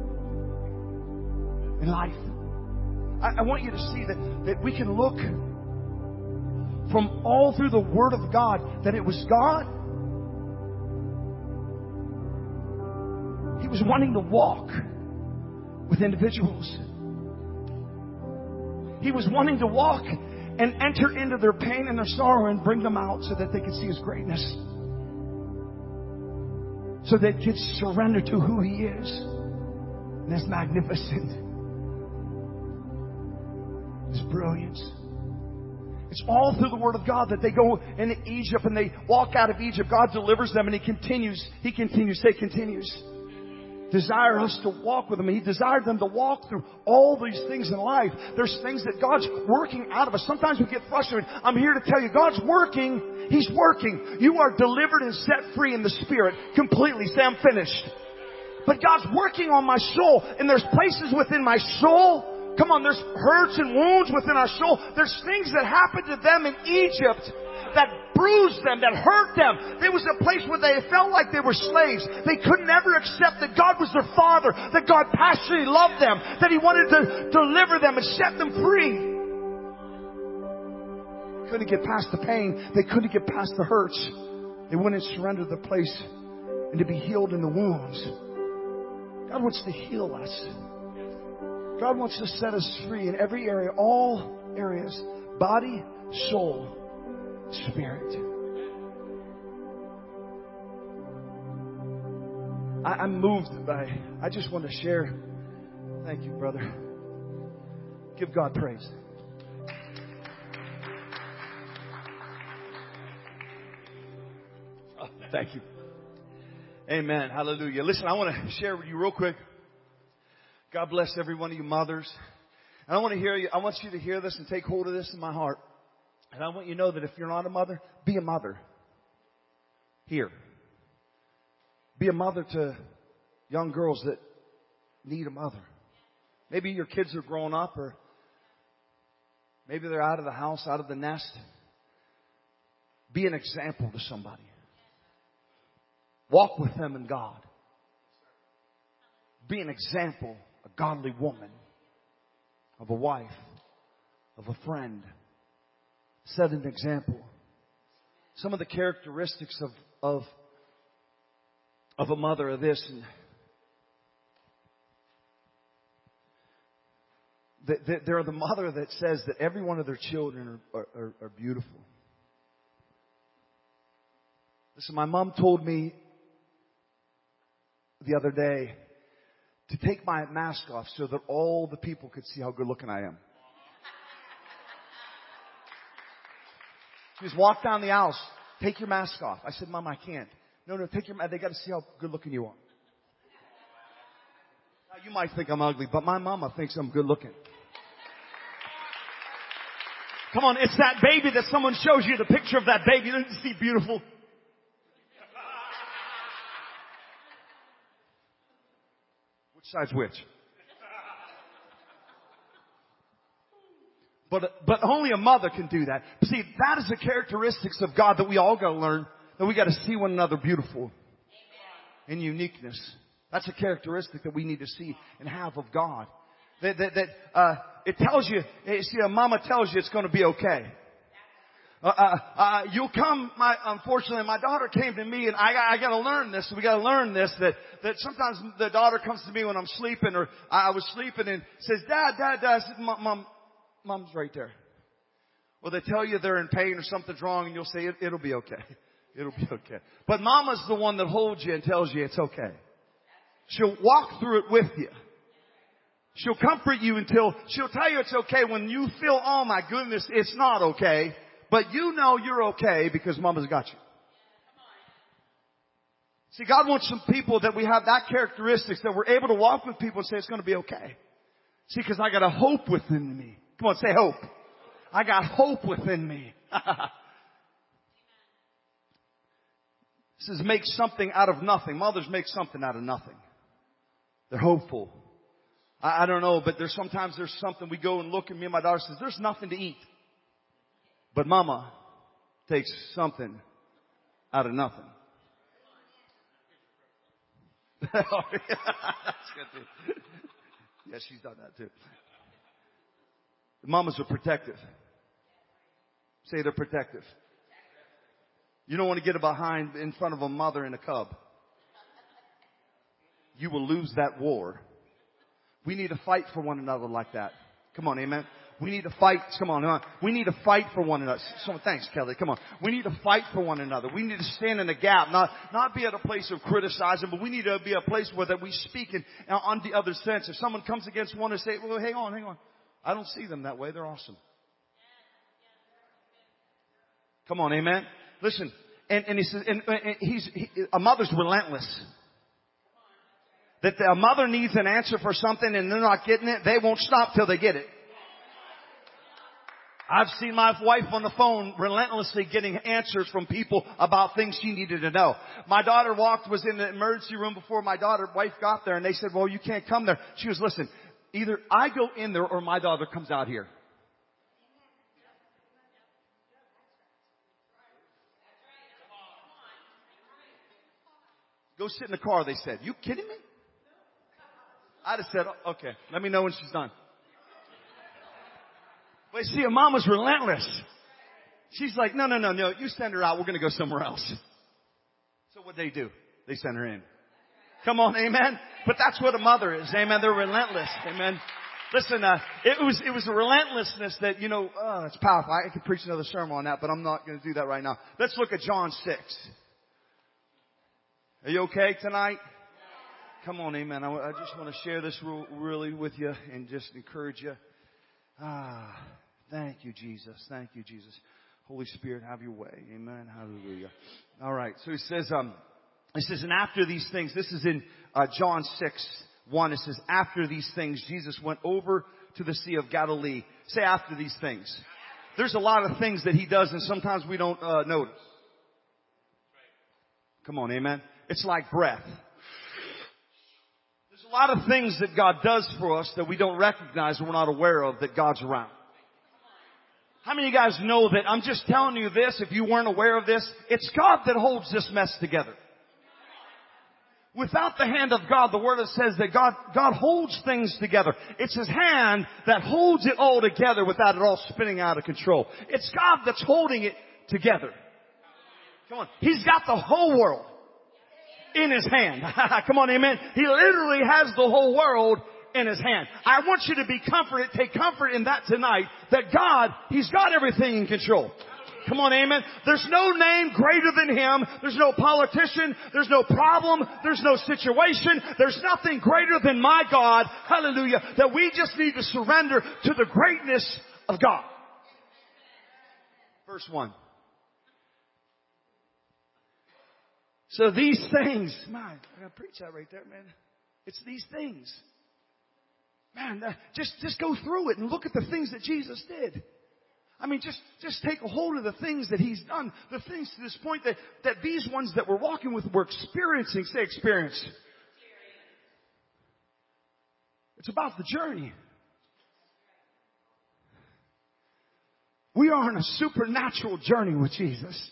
in life. I want you to see that we can look from all through the Word of God, that it was God. He was wanting to walk with individuals. He was wanting to walk and enter into their pain and their sorrow and bring them out so that they could see His greatness. So they could surrender to who He is and His magnificent, His brilliance. It's all through the Word of God that they go into Egypt and they walk out of Egypt. God delivers them and He continues. Say continues. Desire us to walk with Him. He desired them to walk through all these things in life. There's things that God's working out of us. Sometimes we get frustrated. I'm here to tell you, God's working. He's working. You are delivered and set free in the Spirit completely. Say, I'm finished. But God's working on my soul. And there's places within my soul. Come on, there's hurts and wounds within our soul. There's things that happened to them in Egypt that bruised them, that hurt them. There was a place where they felt like they were slaves. They could never accept that God was their Father, that God passionately loved them, that He wanted to deliver them and set them free. They couldn't get past the pain. They couldn't get past the hurts. They wouldn't surrender the place and to be healed in the wounds. God wants to heal us. God wants to set us free in every area, all areas, body, soul, spirit. I'm moved by, I just want to share. Thank you, brother. Give God praise. Oh, thank you. Amen. Hallelujah. Listen, I want to share with you real quick. God bless every one of you mothers. And I want you to hear this and take hold of this in my heart. And I want you to know that if you're not a mother, be a mother. Here. be a mother to young girls that need a mother. Maybe your kids are grown up, or maybe they're out of the house, out of the nest. Be an example to somebody. Walk with them in God. Be an example, a godly woman, of a wife, of a friend. Set an example. Some of the characteristics of a mother are this. They're the mother that says that every one of their children are beautiful. Listen, my mom told me the other day to take my mask off so that all the people could see how good looking I am. She just walked down the aisle. Take your mask off. I said, Mom, I can't. No, take your mask. They got to see how good looking you are. Now, you might think I'm ugly, but my mama thinks I'm good looking. Come on, it's that baby that someone shows you the picture of that baby. Doesn't you see beautiful? Which side's which? But only a mother can do that. See, that is the characteristics of God that we all got to learn. That we got to see one another beautiful in uniqueness. That's a characteristic that we need to see and have of God. It tells you. See, a mama tells you it's going to be okay. You'll come. Unfortunately, my daughter came to me, and I got to learn this. We got to learn this. That sometimes the daughter comes to me when I'm sleeping, or I was sleeping, and says, Dad. I said, Mom's right there. Well, they tell you they're in pain or something's wrong, and you'll say, it'll be okay. It'll be okay. But Mama's the one that holds you and tells you it's okay. She'll walk through it with you. She'll comfort you until she'll tell you it's okay when you feel, oh my goodness, it's not okay. But you know you're okay because Mama's got you. See, God wants some people that we have that characteristics, that we're able to walk with people and say it's going to be okay. See, because I got a hope within me. Come on, say hope. I got hope within me. This is make something out of nothing. Mothers make something out of nothing. They're hopeful. I don't know, but there's something we go and look, and me and my daughter says, there's nothing to eat. But Mama takes something out of nothing. That's good too. Yeah, she's done that too. The mamas are protective. Say they're protective. You don't want to get in front of a mother and a cub. You will lose that war. We need to fight for one another like that. Come on, amen. We need to fight. Come on. We need to fight for one another. So, thanks, Kelly. Come on. We need to fight for one another. We need to stand in the gap. Not be at a place of criticizing, but we need to be a place where that we speak on the other sense. If someone comes against one and say, well, hang on. I don't see them that way. They're awesome. Come on, amen. Listen. And he says, a mother's relentless. That a mother needs an answer for something and they're not getting it, they won't stop till they get it. I've seen my wife on the phone relentlessly getting answers from people about things she needed to know. My daughter was in the emergency room before my wife got there, and they said, well, you can't come there. She was, listen, either I go in there or my daughter comes out here. Go sit in the car, they said. You kidding me? I just said, okay, let me know when she's done. But see, a mom was relentless. She's like, no, you send her out. We're going to go somewhere else. So what they do? They send her in. Come on, amen? But that's what a mother is, amen? They're relentless, amen? Listen, it was a relentlessness that, it's powerful. I could preach another sermon on that, but I'm not going to do that right now. Let's look at John 6. Are you okay tonight? Come on, amen. I just want to share this really with you and just encourage you. Thank you, Jesus. Thank you, Jesus. Holy Spirit, have your way. Amen. Hallelujah. All right. So it says, and after these things, this is in John 6:1. It says, after these things, Jesus went over to the Sea of Galilee. Say after these things. There's a lot of things that he does, and sometimes we don't notice. Come on, amen. It's like breath. There's a lot of things that God does for us that we don't recognize and we're not aware of that God's around. How many of you guys know that? I'm just telling you this, if you weren't aware of this, it's God that holds this mess together. Without the hand of God, the Word says that God holds things together. It's His hand that holds it all together without it all spinning out of control. It's God that's holding it together. Come on. He's got the whole world in His hand. Come on, amen. He literally has the whole world in His hand. I want you to be comforted, take comfort in that tonight, that God, He's got everything in control. Come on, amen. There's no name greater than Him. There's no politician. There's no problem. There's no situation. There's nothing greater than my God. Hallelujah. That we just need to surrender to the greatness of God. Verse 1. So these things, man, I gotta preach that right there, man. It's these things. Man, just go through it and look at the things that Jesus did. I mean, just take a hold of the things that He's done. The things to this point that these ones that we're walking with were experiencing. Say experience. It's about the journey. We are on a supernatural journey with Jesus.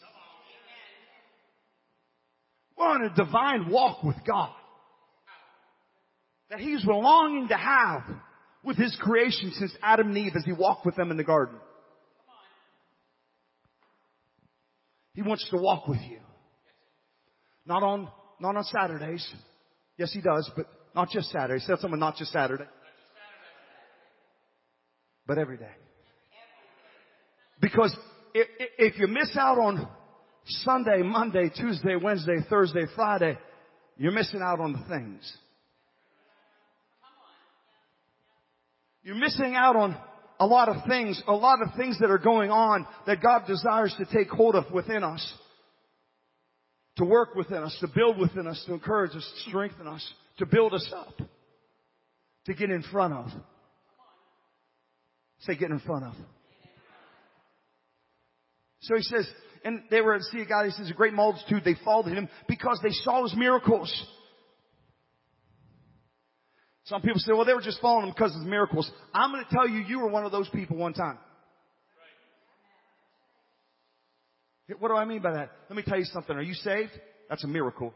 We're on a divine walk with God that He's longing to have with His creation since Adam and Eve as He walked with them in the garden. He wants to walk with you. Not on Saturdays. Yes, He does, but not just Saturdays. Tell someone, not just Saturday. But every day. Because if you miss out on Sunday, Monday, Tuesday, Wednesday, Thursday, Friday, you're missing out on the things. You're missing out on a lot of things that are going on that God desires to take hold of within us, to work within us, to build within us, to encourage us, to strengthen us, to build us up, to get in front of. Say, get in front of. So He says, and they were at the Sea of Galilee. He says, a great multitude, they followed Him because they saw His miracles. Some people say, well, they were just following Him because of His miracles. I'm going to tell you, you were one of those people one time. What do I mean by that? Let me tell you something. Are you saved? That's a miracle.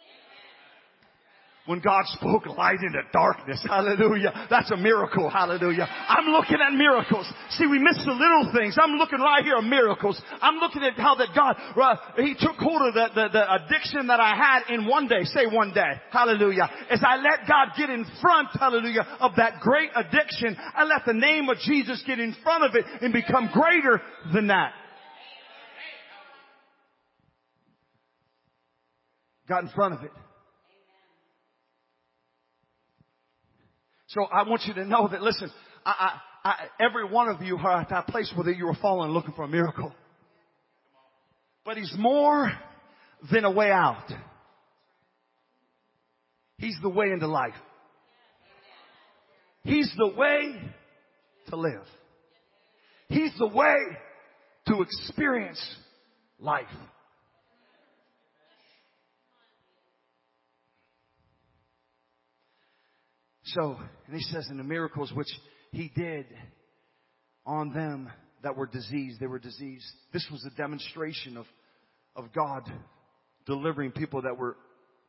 When God spoke light into darkness, hallelujah, that's a miracle, hallelujah. I'm looking at miracles. See, we miss the little things. I'm looking right here at miracles. I'm looking at how that God, He took hold of the addiction that I had in one day. Say one day, hallelujah. As I let God get in front, hallelujah, of that great addiction, I let the name of Jesus get in front of it and become greater than that. Got in front of it. So I want you to know that, listen, every one of you are at that place where you were falling looking for a miracle. But He's more than a way out. He's the way into life. He's the way to live. He's the way to experience life. So, and He says in the miracles which He did on them that were diseased, they were diseased. This was a demonstration of God delivering people that were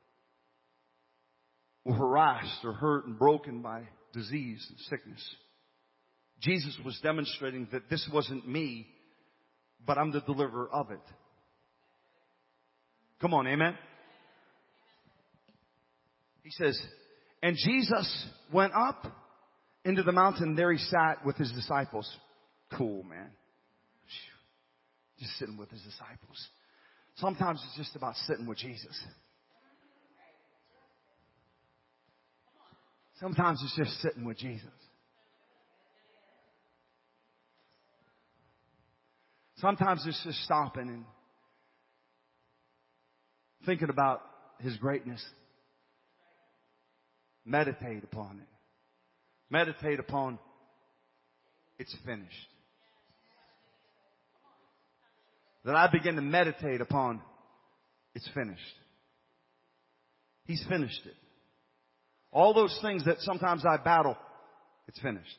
harassed or hurt and broken by disease and sickness. Jesus was demonstrating that this wasn't me, but I'm the deliverer of it. Come on, amen? He says, and Jesus went up into the mountain. There He sat with His disciples. Cool, man. Just sitting with His disciples. Sometimes it's just about sitting with Jesus. Sometimes it's just sitting with Jesus. Sometimes it's just stopping and thinking about His greatness. Meditate upon it. Meditate upon it's finished. That I begin to meditate upon it's finished. He's finished it. All those things that sometimes I battle, it's finished.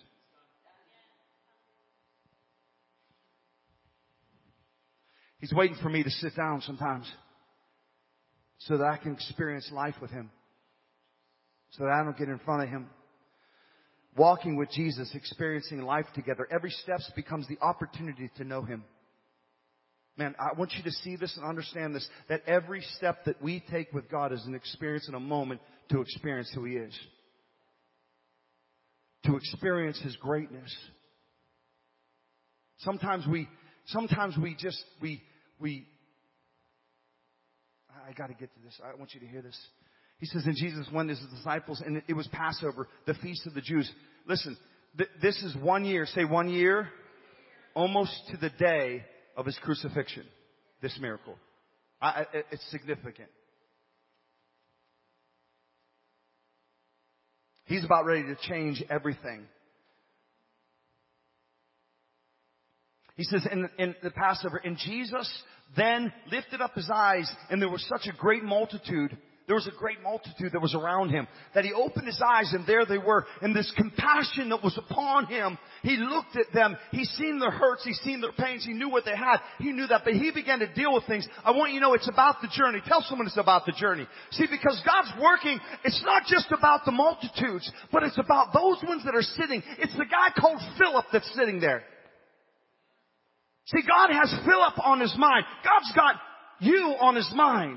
He's waiting for me to sit down sometimes so that I can experience life with Him, so that I don't get in front of Him. Walking with Jesus, experiencing life together. Every step becomes the opportunity to know Him. Man, I want you to see this and understand this, that every step that we take with God is an experience and a moment to experience who He is. To experience His greatness. Sometimes we I got to get to this. I want you to hear this. He says, and Jesus went with His disciples, and it was Passover, the feast of the Jews. Listen, this is 1 year. Say 1 year. Almost to the day of His crucifixion. This miracle. It's significant. He's about ready to change everything. He says in the Passover, and Jesus then lifted up His eyes, and there was such a great multitude. There was a great multitude that was around Him, that He opened His eyes, and there they were. And this compassion that was upon Him, He looked at them. He seen their hurts. He seen their pains. He knew what they had. He knew that. But He began to deal with things. I want you to know it's about the journey. Tell someone it's about the journey. See, because God's working, it's not just about the multitudes, but it's about those ones that are sitting. It's the guy called Philip that's sitting there. See, God has Philip on His mind. God's got you on His mind.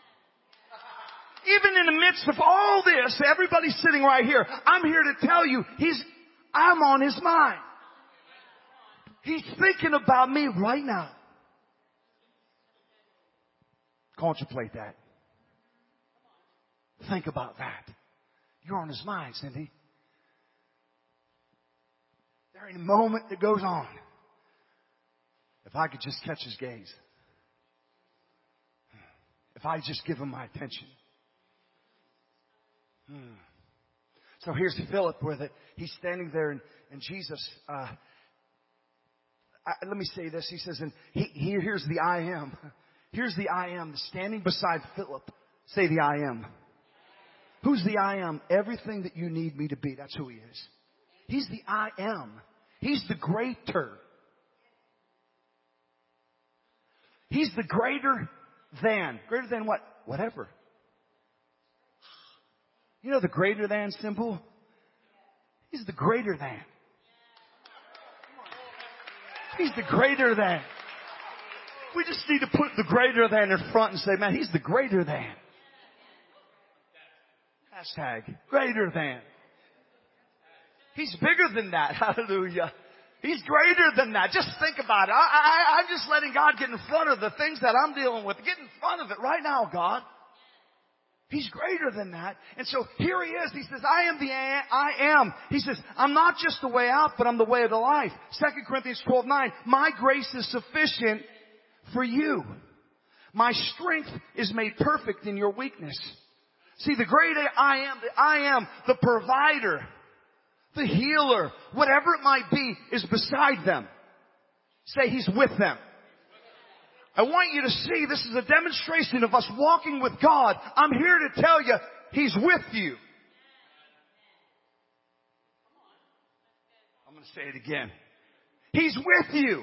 Even in the midst of all this, everybody's sitting right here. I'm here to tell you, I'm on His mind. He's thinking about me right now. Contemplate that. Think about that. You're on His mind, Cindy. There ain't a moment that goes on. If I could just catch His gaze. If I just give Him my attention. So here's Philip he's standing there and Jesus, let me say this. He says, and here's the I am. Here's the I am standing beside Philip. Say the I am. Who's the I am? Everything that you need me to be. That's who He is. He's the I am. He's the greater. He's the greater than. Greater than what? Whatever. You know the greater than symbol? He's the greater than. He's the greater than. We just need to put the greater than in front and say, man, He's the greater than. Hashtag greater than. He's bigger than that. Hallelujah. He's greater than that. Just think about it. I'm just letting God get in front of the things that I'm dealing with. Get in front of it right now, God. He's greater than that. And so here He is. He says, I am the I am. He says, I'm not just the way out, but I'm the way of the life. 2 Corinthians 12:9. My grace is sufficient for you. My strength is made perfect in your weakness. See, the great I am, the provider, the healer, whatever it might be, is beside them. Say He's with them. I want you to see this is a demonstration of us walking with God. I'm here to tell you, He's with you. I'm going to say it again. He's with you.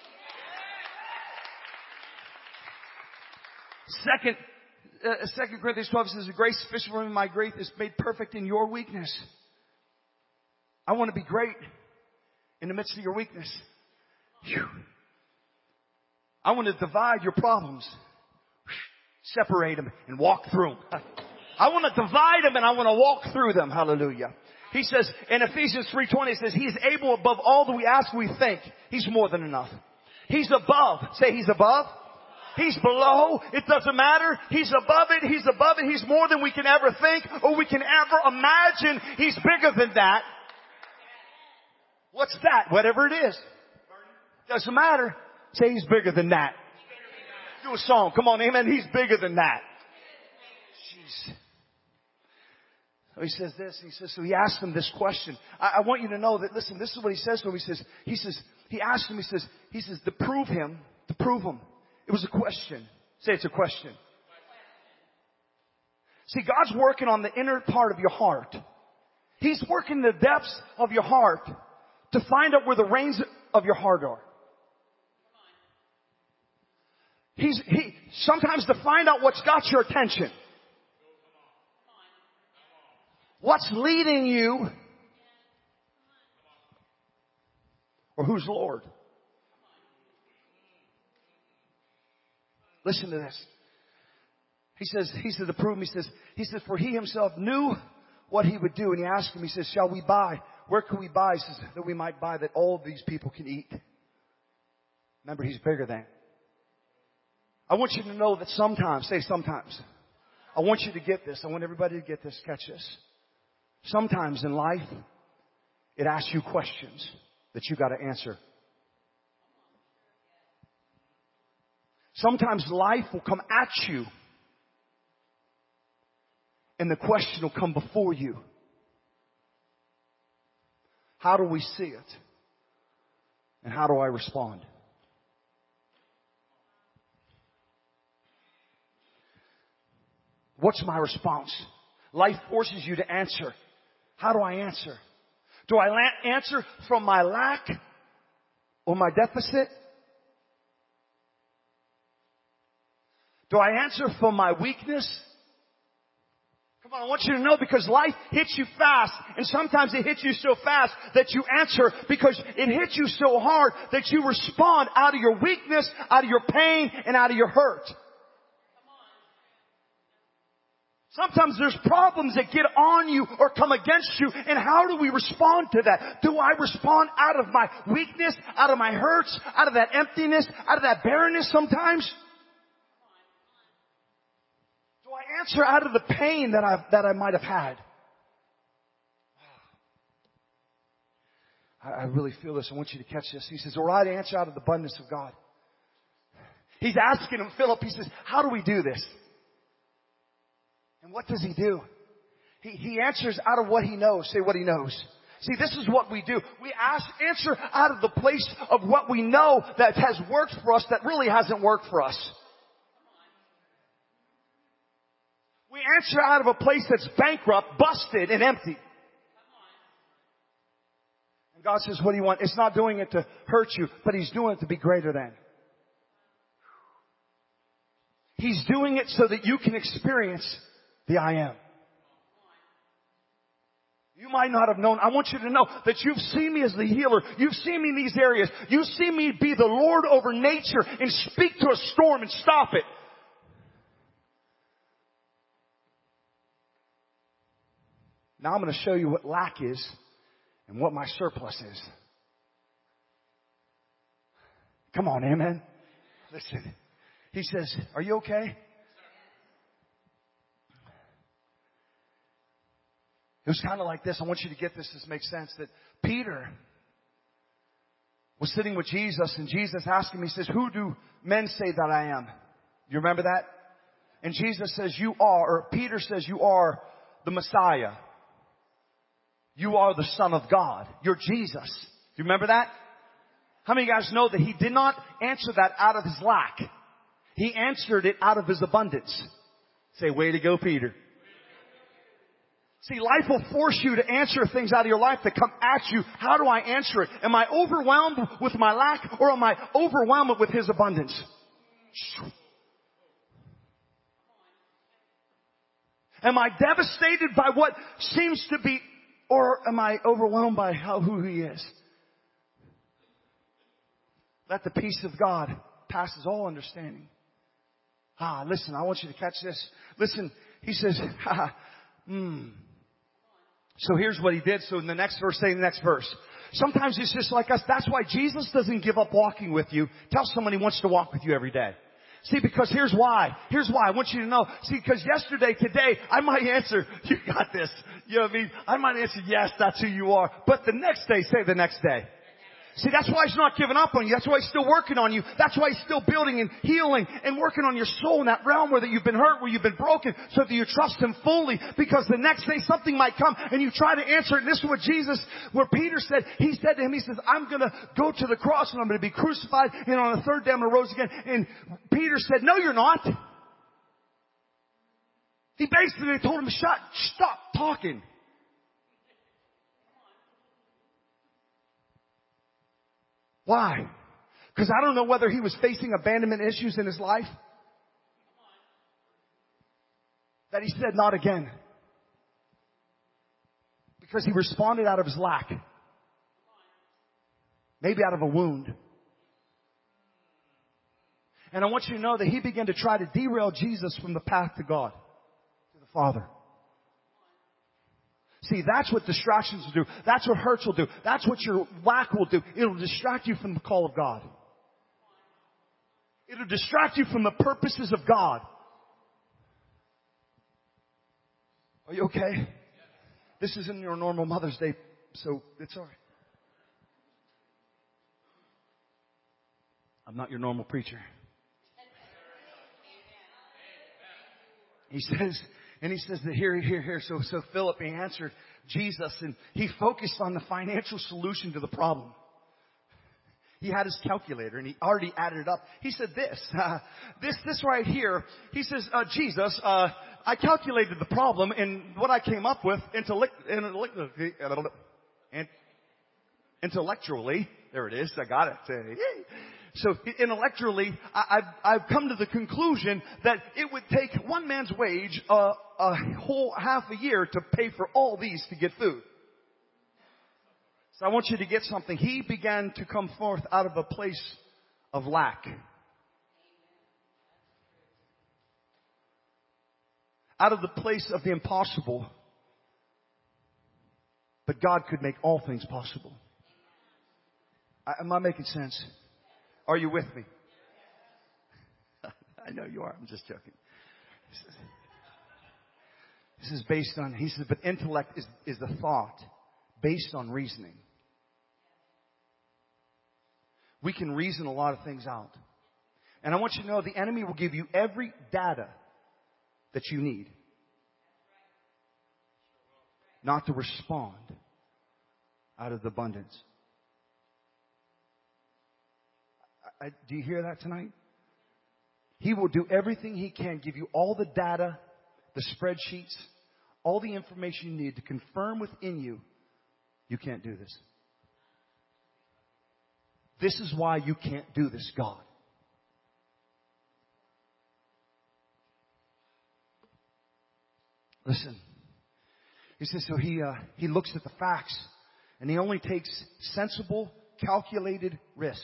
2 Corinthians 12 says, the grace sufficient for me, my grace is made perfect in your weakness. I want to be great in the midst of your weakness. Whew. I want to divide your problems, separate them, and walk through them. I want to divide them and I want to walk through them. Hallelujah. He says in Ephesians 3:20, it says, He is able above all that we ask, we think. He's more than enough. He's above. Say He's above. He's below. It doesn't matter. He's above it. He's above it. He's more than we can ever think or we can ever imagine. He's bigger than that. What's that? Whatever it is. Doesn't matter. Say He's bigger than that. Do a song. Come on, amen. He's bigger than that. Jeez. So he says this. He says, so he asked him this question. I want you to know that, listen, this is what he says to him. He asked him, he says, to prove him. It was a question. Say it's a question. See, God's working on the inner part of your heart. He's working the depths of your heart to find out where the reins of your heart are. Sometimes to find out what's got your attention. What's leading you? Or who's Lord? Listen to this. He said to prove him, he says, for he himself knew what he would do. And he asked him, he says, shall we buy? Where can we buy? He says, that we might buy that all these people can eat. Remember, he's bigger than. I want you to know that sometimes, say sometimes. I want you to get this. I want everybody to get this. Catch this. Sometimes in life, it asks you questions that you got to answer. Sometimes life will come at you, and the question will come before you. How do we see it? And how do I respond? What's my response? Life forces you to answer. How do I answer? Do I answer from my lack or my deficit? Do I answer from my weakness? Come on, I want you to know, because life hits you fast, and sometimes it hits you so fast that you answer because it hits you so hard that you respond out of your weakness, out of your pain, and out of your hurt. Sometimes there's problems that get on you or come against you, and how do we respond to that? Do I respond out of my weakness, out of my hurts, out of that emptiness, out of that barrenness sometimes? Do I answer out of the pain that I might have had? I really feel this. I want you to catch this. He says, or I answer out of the abundance of God. He's asking him, Philip, he says, how do we do this? And what does he do? He answers out of what he knows. Say what he knows. See, this is what we do. We answer out of the place of what we know that has worked for us that really hasn't worked for us. We answer out of a place that's bankrupt, busted, and empty. And God says, what do you want? It's not doing it to hurt you, but he's doing it to be greater than. He's doing it so that you can experience the I am. You might not have known. I want you to know that you've seen me as the healer. You've seen me in these areas. You've seen me be the Lord over nature and speak to a storm and stop it. Now I'm going to show you what lack is and what my surplus is. Come on, amen. Listen. He says, are you okay? It was kind of like this. I want you to get this. This makes sense. That Peter was sitting with Jesus, and Jesus asked him, he says, who do men say that I am? You remember that? And Jesus says, you are, or Peter says, you are the Messiah. You are the Son of God. You're Jesus. Do you remember that? How many of you guys know that he did not answer that out of his lack? He answered it out of his abundance. Say, way to go, Peter. See, life will force you to answer things out of your life that come at you. How do I answer it? Am I overwhelmed with my lack, or am I overwhelmed with his abundance? Am I devastated by what seems to be, or am I overwhelmed by who he is? Let the peace of God passes all understanding. Listen, I want you to catch this. Listen, he says, So here's what he did. So in the next verse, say the next verse. Sometimes it's just like us. That's why Jesus doesn't give up walking with you. Tell someone he wants to walk with you every day. See, because here's why. Here's why. I want you to know. See, because yesterday, today, I might answer, you got this. You know what I mean? I might answer, yes, that's who you are. But the next day, say the next day. See, that's why he's not giving up on you. That's why he's still working on you. That's why he's still building and healing and working on your soul in that realm where that you've been hurt, where you've been broken, so that you trust him fully. Because the next day something might come and you try to answer it. And this is what where Peter said, he said to him, he says, I'm going to go to the cross and I'm going to be crucified, and on the third day I'm going to rise again. And Peter said, no, you're not. He basically told him, stop talking. Why? Because I don't know whether he was facing abandonment issues in his life. That he said, not again. Because he responded out of his lack. Maybe out of a wound. And I want you to know that he began to try to derail Jesus from the path to God, to the Father. See, that's what distractions will do. That's what hurts will do. That's what your lack will do. It'll distract you from the call of God. It'll distract you from the purposes of God. Are you okay? This isn't your normal Mother's Day, so it's all right. I'm not your normal preacher. He says that here. So Philip, he answered Jesus, and he focused on the financial solution to the problem. He had his calculator, and he already added it up. He said this right here. He says, Jesus, I calculated the problem, and what I came up with intellectually, there it is, I got it. So intellectually, I've come to the conclusion that it would take one man's wage a whole half a year to pay for all these to get food. So I want you to get something. He began to come forth out of a place of lack. Out of the place of the impossible. But God could make all things possible. Am I making sense? Are you with me? I know you are. I'm just joking. This is based on, he says, but intellect is the thought based on reasoning. We can reason a lot of things out. And I want you to know the enemy will give you every data that you need. Not to respond out of the abundance. Do you hear that tonight? He will do everything he can, give you all the data, the spreadsheets, all the information you need to confirm within you, you can't do this. This is why you can't do this, God. Listen. He says, so he looks at the facts, and he only takes sensible, calculated risk.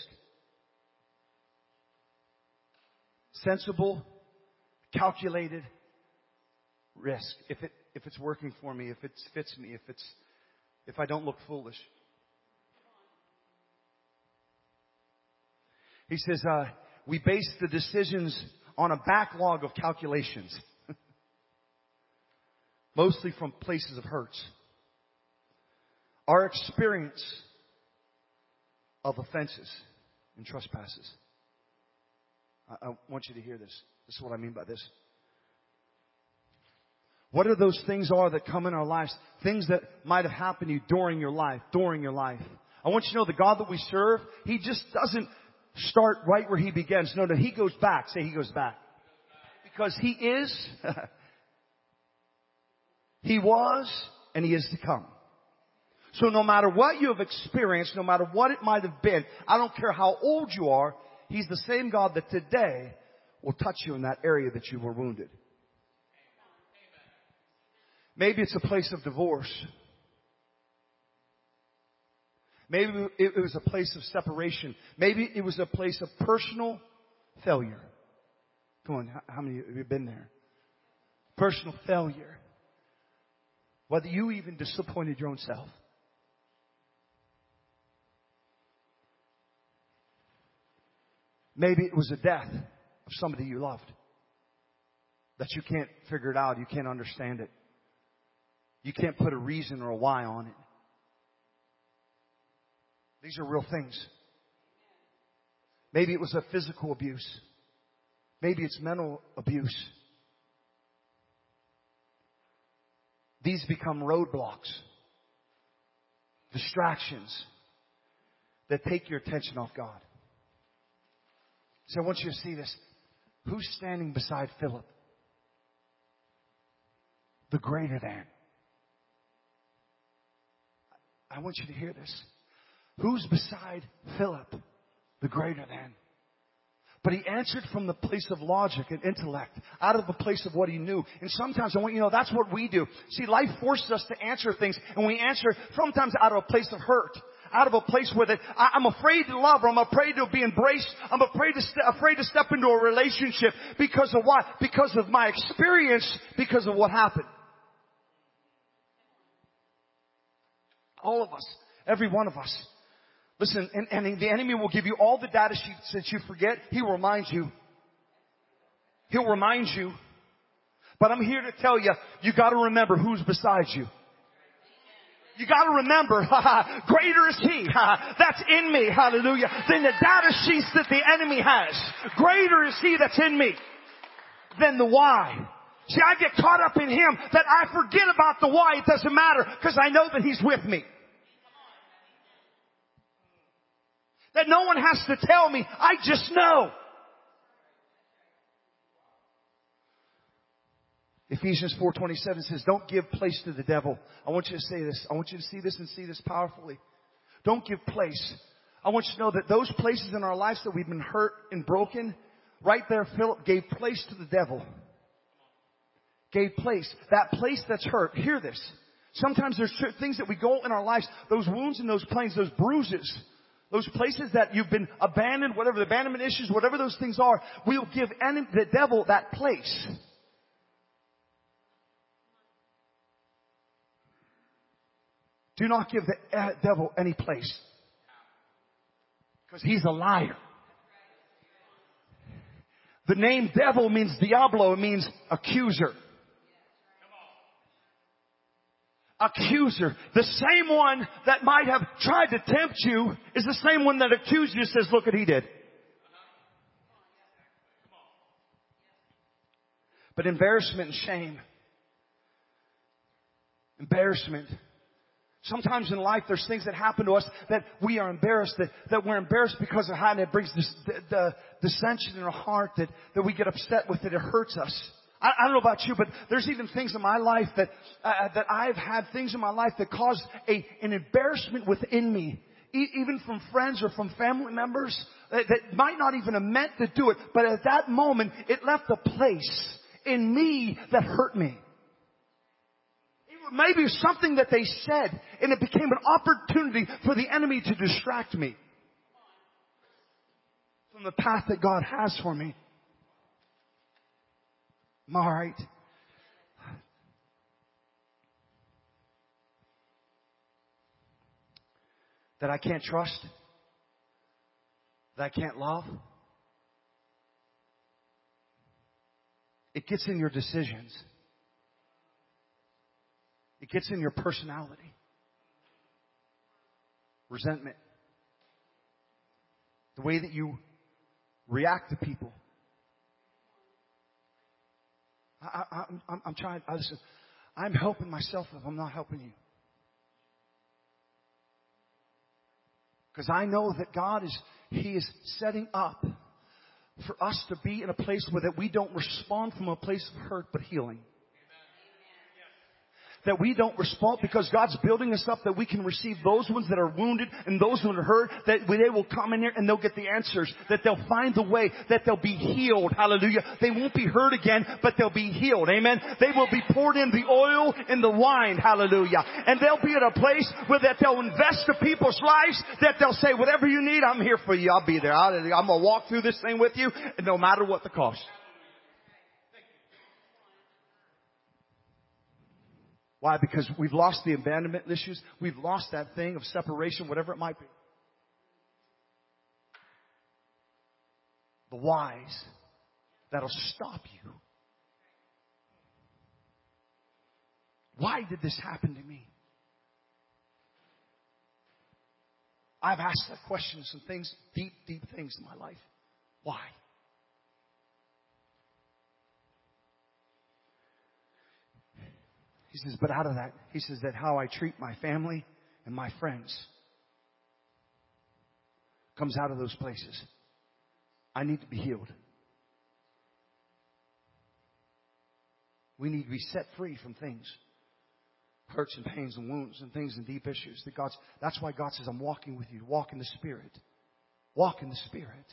Sensible, calculated risk. If it's working for me, if it fits me, if I don't look foolish. He says, we base the decisions on a backlog of calculations. Mostly from places of hurts. Our experience of offenses and trespasses. I want you to hear this. This is what I mean by this. What are those things that come in our lives? Things that might have happened to you during your life. I want you to know the God that we serve, He just doesn't start right where He begins. No, He goes back. Say He goes back. Because He is, He was, and He is to come. So no matter what you have experienced, no matter what it might have been, I don't care how old you are, He's the same God that today will touch you in that area that you were wounded. Maybe it's a place of divorce. Maybe it was a place of separation. Maybe it was a place of personal failure. Come on, how many of you have been there? Personal failure. Whether you even disappointed your own self. Maybe it was a death of somebody you loved. That you can't figure it out. You can't understand it. You can't put a reason or a why on it. These are real things. Maybe it was a physical abuse. Maybe it's mental abuse. These become roadblocks. Distractions that take your attention off God. So I want you to see this. Who's standing beside Philip? the greater than. I want you to hear this. Who's beside Philip? The greater than. But he answered from the place of logic and intellect, out of the place of what he knew. And sometimes I want you to know that's what we do. See, life forces us to answer things, and we answer sometimes out of a place of hurt, out of a place where I'm afraid to love, or I'm afraid to be embraced. I'm afraid to step into a relationship because of what? Because of my experience, because of what happened. All of us, every one of us. Listen, and the enemy will give you all the data sheets that you forget. He will remind you. He'll remind you. But I'm here to tell you, you got to remember who's beside you. You got to remember, greater is He that's in me, hallelujah, than the data sheets that the enemy has. Greater is He that's in me than the why. See, I get caught up in Him that I forget about the why. It doesn't matter because I know that He's with me. That no one has to tell me. I just know. Ephesians 4:27 says, don't give place to the devil. I want you to say this. I want you to see this and see this powerfully. Don't give place. I want you to know that those places in our lives that we've been hurt and broken, right there, Philip gave place to the devil. Gave place. That place that's hurt. Hear this. Sometimes there's things that we go in our lives, those wounds and those pains, those bruises, those places that you've been abandoned, whatever the abandonment issues, whatever those things are, we'll give the devil that place. Do not give the devil any place. Because he's a liar. The name devil means diablo. It means accuser. Accuser. The same one that might have tried to tempt you is the same one that accused you, says, look what he did. But embarrassment and shame. Embarrassment. Sometimes in life there's things that happen to us that we are embarrassed, that we're embarrassed because of how it brings this the dissension in our heart, that we get upset with it. It hurts us. I don't know about you, but there's even things in my life that I've had things in my life that caused an embarrassment within me, even from friends or from family members that might not even have meant to do it, but at that moment it left a place in me that hurt me. Maybe something that they said, and it became an opportunity for the enemy to distract me from the path that God has for me. Am I all right? That I can't trust? That I can't love? It gets in your decisions. It gets in your personality. Resentment. The way that you react to people. I'm trying. Listen, I'm helping myself if I'm not helping you. Because I know that God He is setting up for us to be in a place where that we don't respond from a place of hurt, but healing. That we don't respond because God's building us up that we can receive those ones that are wounded and those who are hurt, that they will come in here and they'll get the answers, that they'll find the way, that they'll be healed. Hallelujah. They won't be hurt again, but they'll be healed. Amen. They will be poured in the oil and the wine. Hallelujah. And they'll be at a place where that they'll invest in people's lives, that they'll say, whatever you need, I'm here for you. I'll be there. I'm going to walk through this thing with you, and no matter what the cost. Why? Because we've lost the abandonment issues. We've lost that thing of separation, whatever it might be. The whys that'll stop you. Why did this happen to me? I've asked that question, some things, deep things in my life. Why? He says, but out of that, he says that how I treat my family and my friends comes out of those places. I need to be healed. We need to be set free from things. Hurts and pains and wounds and things and deep issues. That's why God says, I'm walking with you. Walk in the Spirit. Walk in the Spirit.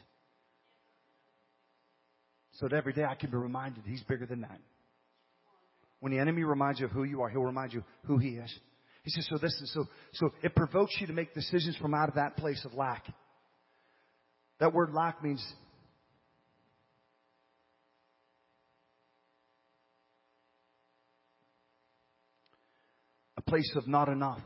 So that every day I can be reminded He's bigger than that. When the enemy reminds you of who you are, he'll remind you who He is. He says, so it provokes you to make decisions from out of that place of lack. That word lack means a place of not enough.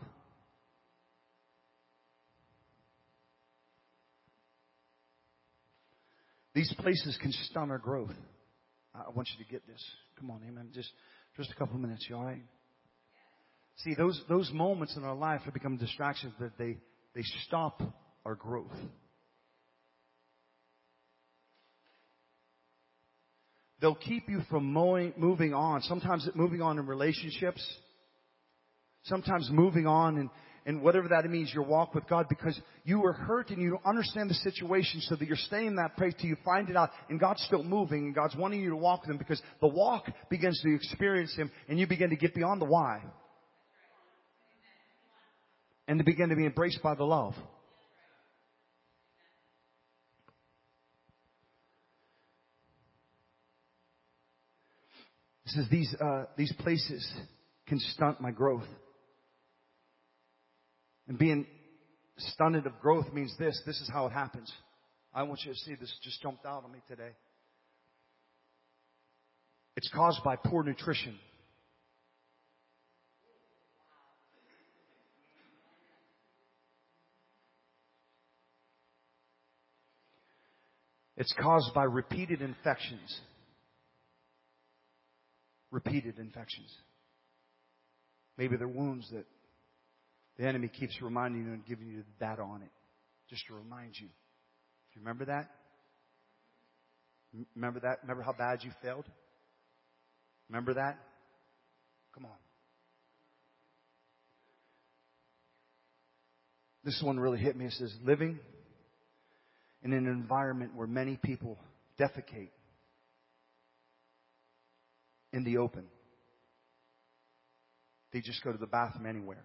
These places can stunt our growth. I want you to get this. Come on, amen. Just a couple of minutes, you all right? See, those moments in our life have become distractions that they stop our growth. They'll keep you from moving on. Sometimes moving on in relationships. Sometimes moving on and whatever that means, your walk with God, because you were hurt and you don't understand the situation, so that you're staying in that place till you find it out. And God's still moving and God's wanting you to walk with Him, because the walk begins to experience Him and you begin to get beyond the why. And to begin to be embraced by the love. It says these places can stunt my growth. And being stunted of growth means this. This is how it happens. I want you to see this. Just jumped out on me today. It's caused by poor nutrition. It's caused by repeated infections. Repeated infections. Maybe they're wounds that the enemy keeps reminding you and giving you the data on it. Just to remind you. Do you remember that? Remember that? Remember how bad you failed? Remember that? Come on. This one really hit me. It says, living in an environment where many people defecate in the open. They just go to the bathroom anywhere.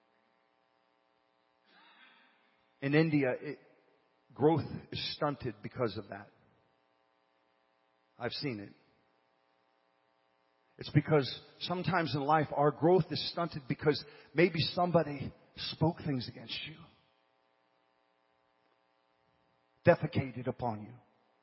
In India, growth is stunted because of that. I've seen it. It's because sometimes in life our growth is stunted because maybe somebody spoke things against you. Defecated upon you.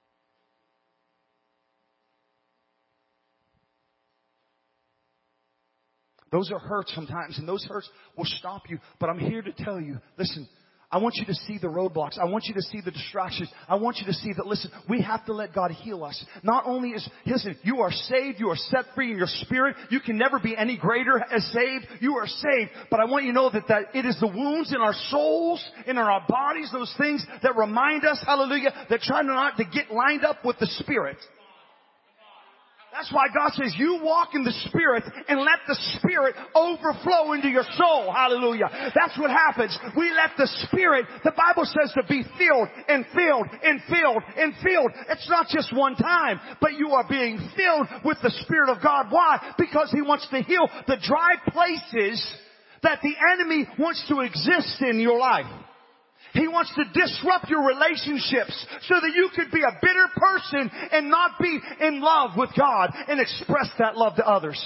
Those are hurts sometimes, and those hurts will stop you. But I'm here to tell you, listen, I want you to see the roadblocks. I want you to see the distractions. I want you to see that, listen, we have to let God heal us. Not only listen, you are saved, you are set free in your spirit. You can never be any greater as saved. You are saved. But I want you to know that it is the wounds in our souls, in our bodies, those things that remind us, hallelujah, that try not to get lined up with the Spirit. That's why God says you walk in the Spirit and let the Spirit overflow into your soul. Hallelujah. That's what happens. We let the Spirit, the Bible says, to be filled and filled and filled and filled. It's not just one time, but you are being filled with the Spirit of God. Why? Because He wants to heal the dry places that the enemy wants to exist in your life. He wants to disrupt your relationships so that you could be a bitter person and not be in love with God and express that love to others.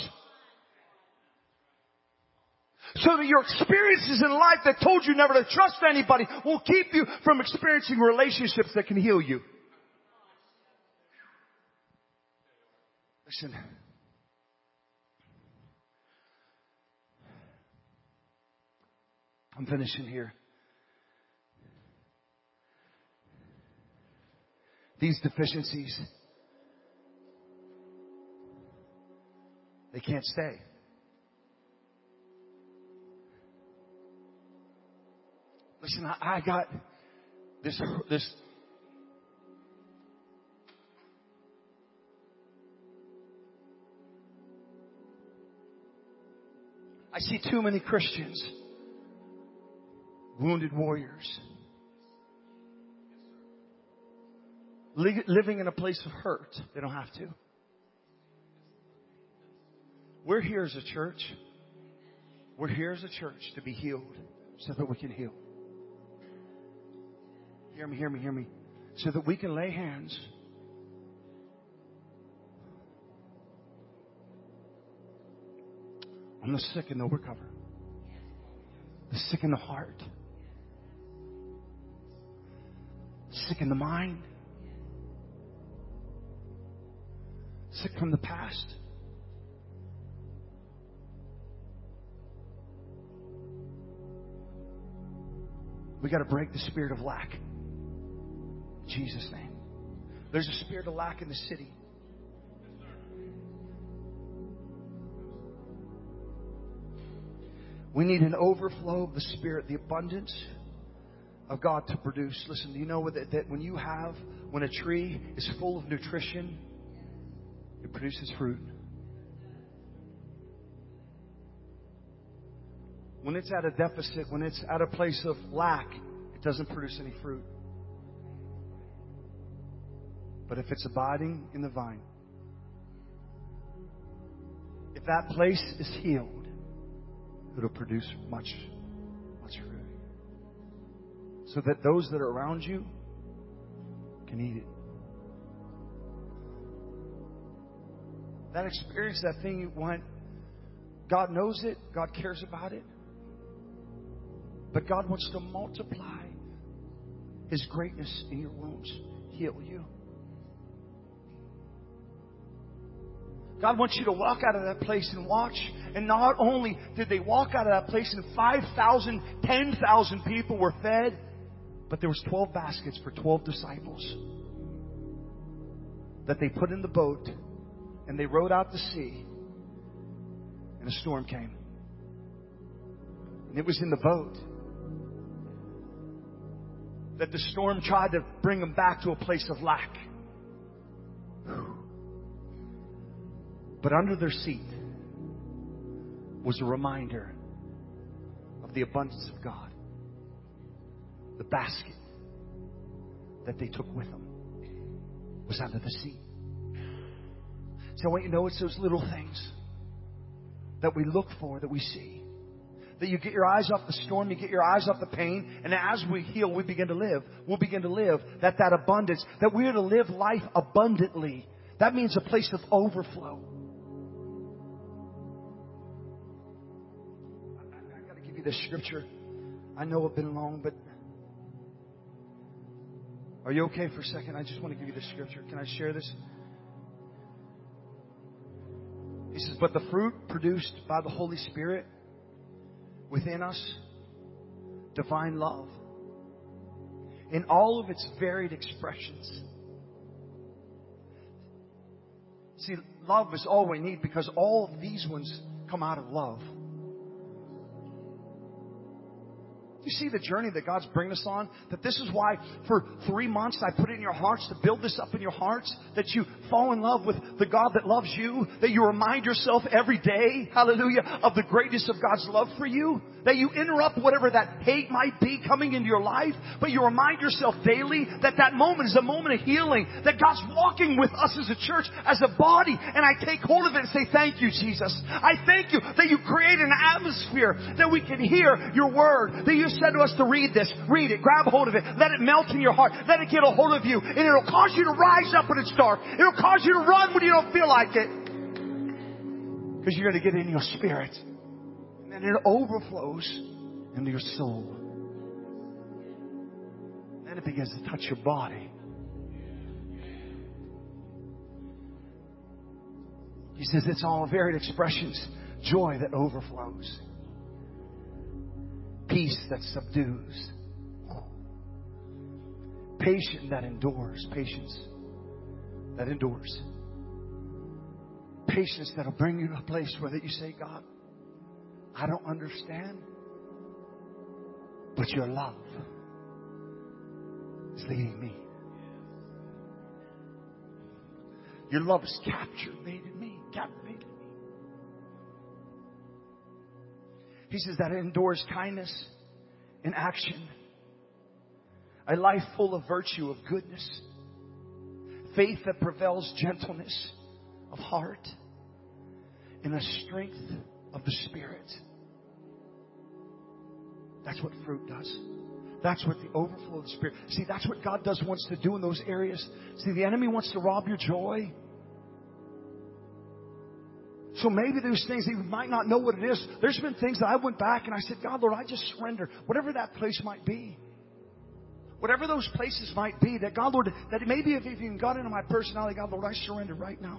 So that your experiences in life that told you never to trust anybody will keep you from experiencing relationships that can heal you. Listen. I'm finishing here. These deficiencies, they can't stay. Listen, I got this. I see too many Christians, wounded warriors, living in a place of hurt. They don't have to. We're here as a church. We're here as a church to be healed so that we can heal. Hear me, hear me, hear me. So that we can lay hands on the sick and they'll recover. The sick in the heart. Sick in the mind. Sick from the past. We got to break the spirit of lack. In Jesus' name. There's a spirit of lack in the city. We need an overflow of the Spirit, the abundance of God to produce. Listen, do you know that when a tree is full of nutrition, it produces fruit. When it's at a deficit, when it's at a place of lack, it doesn't produce any fruit. But if it's abiding in the vine, if that place is healed, it'll produce much, much fruit. So that those that are around you can eat it. That experience, that thing you want, God knows it. God cares about it. But God wants to multiply His greatness in your wounds. Heal you. God wants you to walk out of that place and watch. And not only did they walk out of that place and 5,000, 10,000 people were fed, but there was 12 baskets for 12 disciples that they put in the boat and they rowed out to sea and a storm came. And it was in the boat that the storm tried to bring them back to a place of lack. But under their seat was a reminder of the abundance of God. The basket that they took with them was under the seat. So I want you to know it's those little things that we look for, that we see. That you get your eyes off the storm, you get your eyes off the pain, and as we heal, we begin to live. We'll begin to live that abundance, that we are to live life abundantly. That means a place of overflow. I got to give you this scripture. I know it's been long, but are you okay for a second? I just want to give you this scripture. Can I share this? He says, but the fruit produced by the Holy Spirit within us, divine love, in all of its varied expressions. See, love is all we need because all of these ones come out of love. You see the journey that God's bringing us on? That this is why for 3 months I put it in your hearts to build this up in your hearts. That you fall in love with the God that loves you. That you remind yourself every day, hallelujah, of the greatness of God's love for you. That you interrupt whatever that hate might be coming into your life. But you remind yourself daily that that moment is a moment of healing. That God's walking with us as a church, as a body. And I take hold of it and say, thank you, Jesus. I thank you that you create an atmosphere that we can hear your word. That you said to us to read this. Read it. Grab hold of it. Let it melt in your heart. Let it get a hold of you. And it'll cause you to rise up when it's dark. It'll cause you to run when you don't feel like it. Because you're going to get in your spirit. And then it overflows into your soul. Then it begins to touch your body. He says it's all varied expressions. Joy that overflows. Peace that subdues. Patience that endures. Patience that endures. Patience that'll bring you to a place where that you say, God, I don't understand, but your love is leading me. Your love has captivated me. He says that it endures kindness in action. A life full of virtue, of goodness. Faith that prevails, gentleness of heart. in a strength of the Spirit. That's what fruit does. That's what the overflow of the Spirit. See, that's what God wants to do in those areas. See, the enemy wants to rob your joy. So maybe there's things that you might not know what it is. There's been things that I went back and I said, God, Lord, I just surrender. Whatever that place might be. Whatever those places might be, that God, Lord, that maybe if even got into my personality, God, Lord, I surrender right now.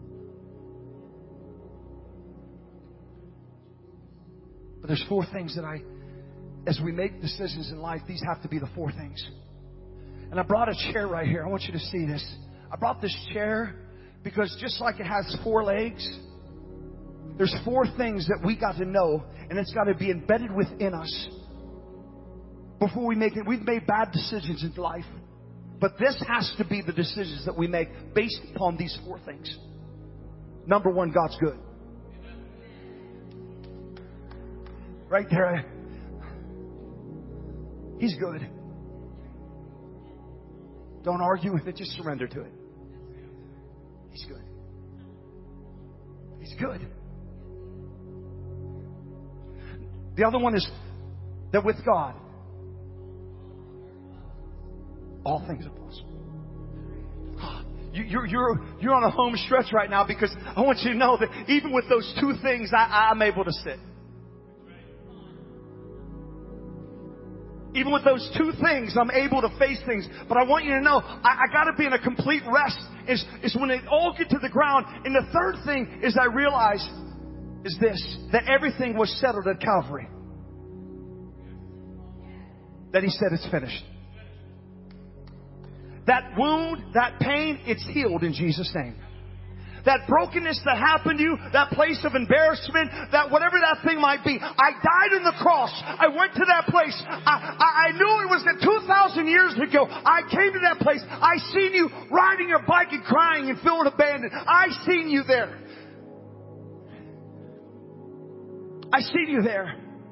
But there's 4 things that as we make decisions in life, these have to be the 4 things. And I brought a chair right here. I want you to see this. I brought this chair because just like it has 4 legs, there's 4 things that we got to know, and it's got to be embedded within us before we make it. We've made bad decisions in life, but this has to be the decisions that we make based upon these 4 things. Number 1, God's good. Right there. He's good. Don't argue with it. Just surrender to it. He's good. He's good. The other one is that with God, all things are possible. You're on a home stretch right now because I want you to know that even with those 2 things, I'm able to sit. Even with those 2 things, I'm able to face things. But I want you to know, I got to be in a complete rest. Is when they all get to the ground. And the third thing is I realize is this, that everything was settled at Calvary. That He said it's finished. That wound, that pain, it's healed in Jesus' name. That brokenness that happened to you, that place of embarrassment, that whatever that thing might be. I died on the cross. I went to that place. I knew it was that 2,000 years ago. I came to that place. I seen you riding your bike and crying and feeling abandoned. I seen you there. I seen you there.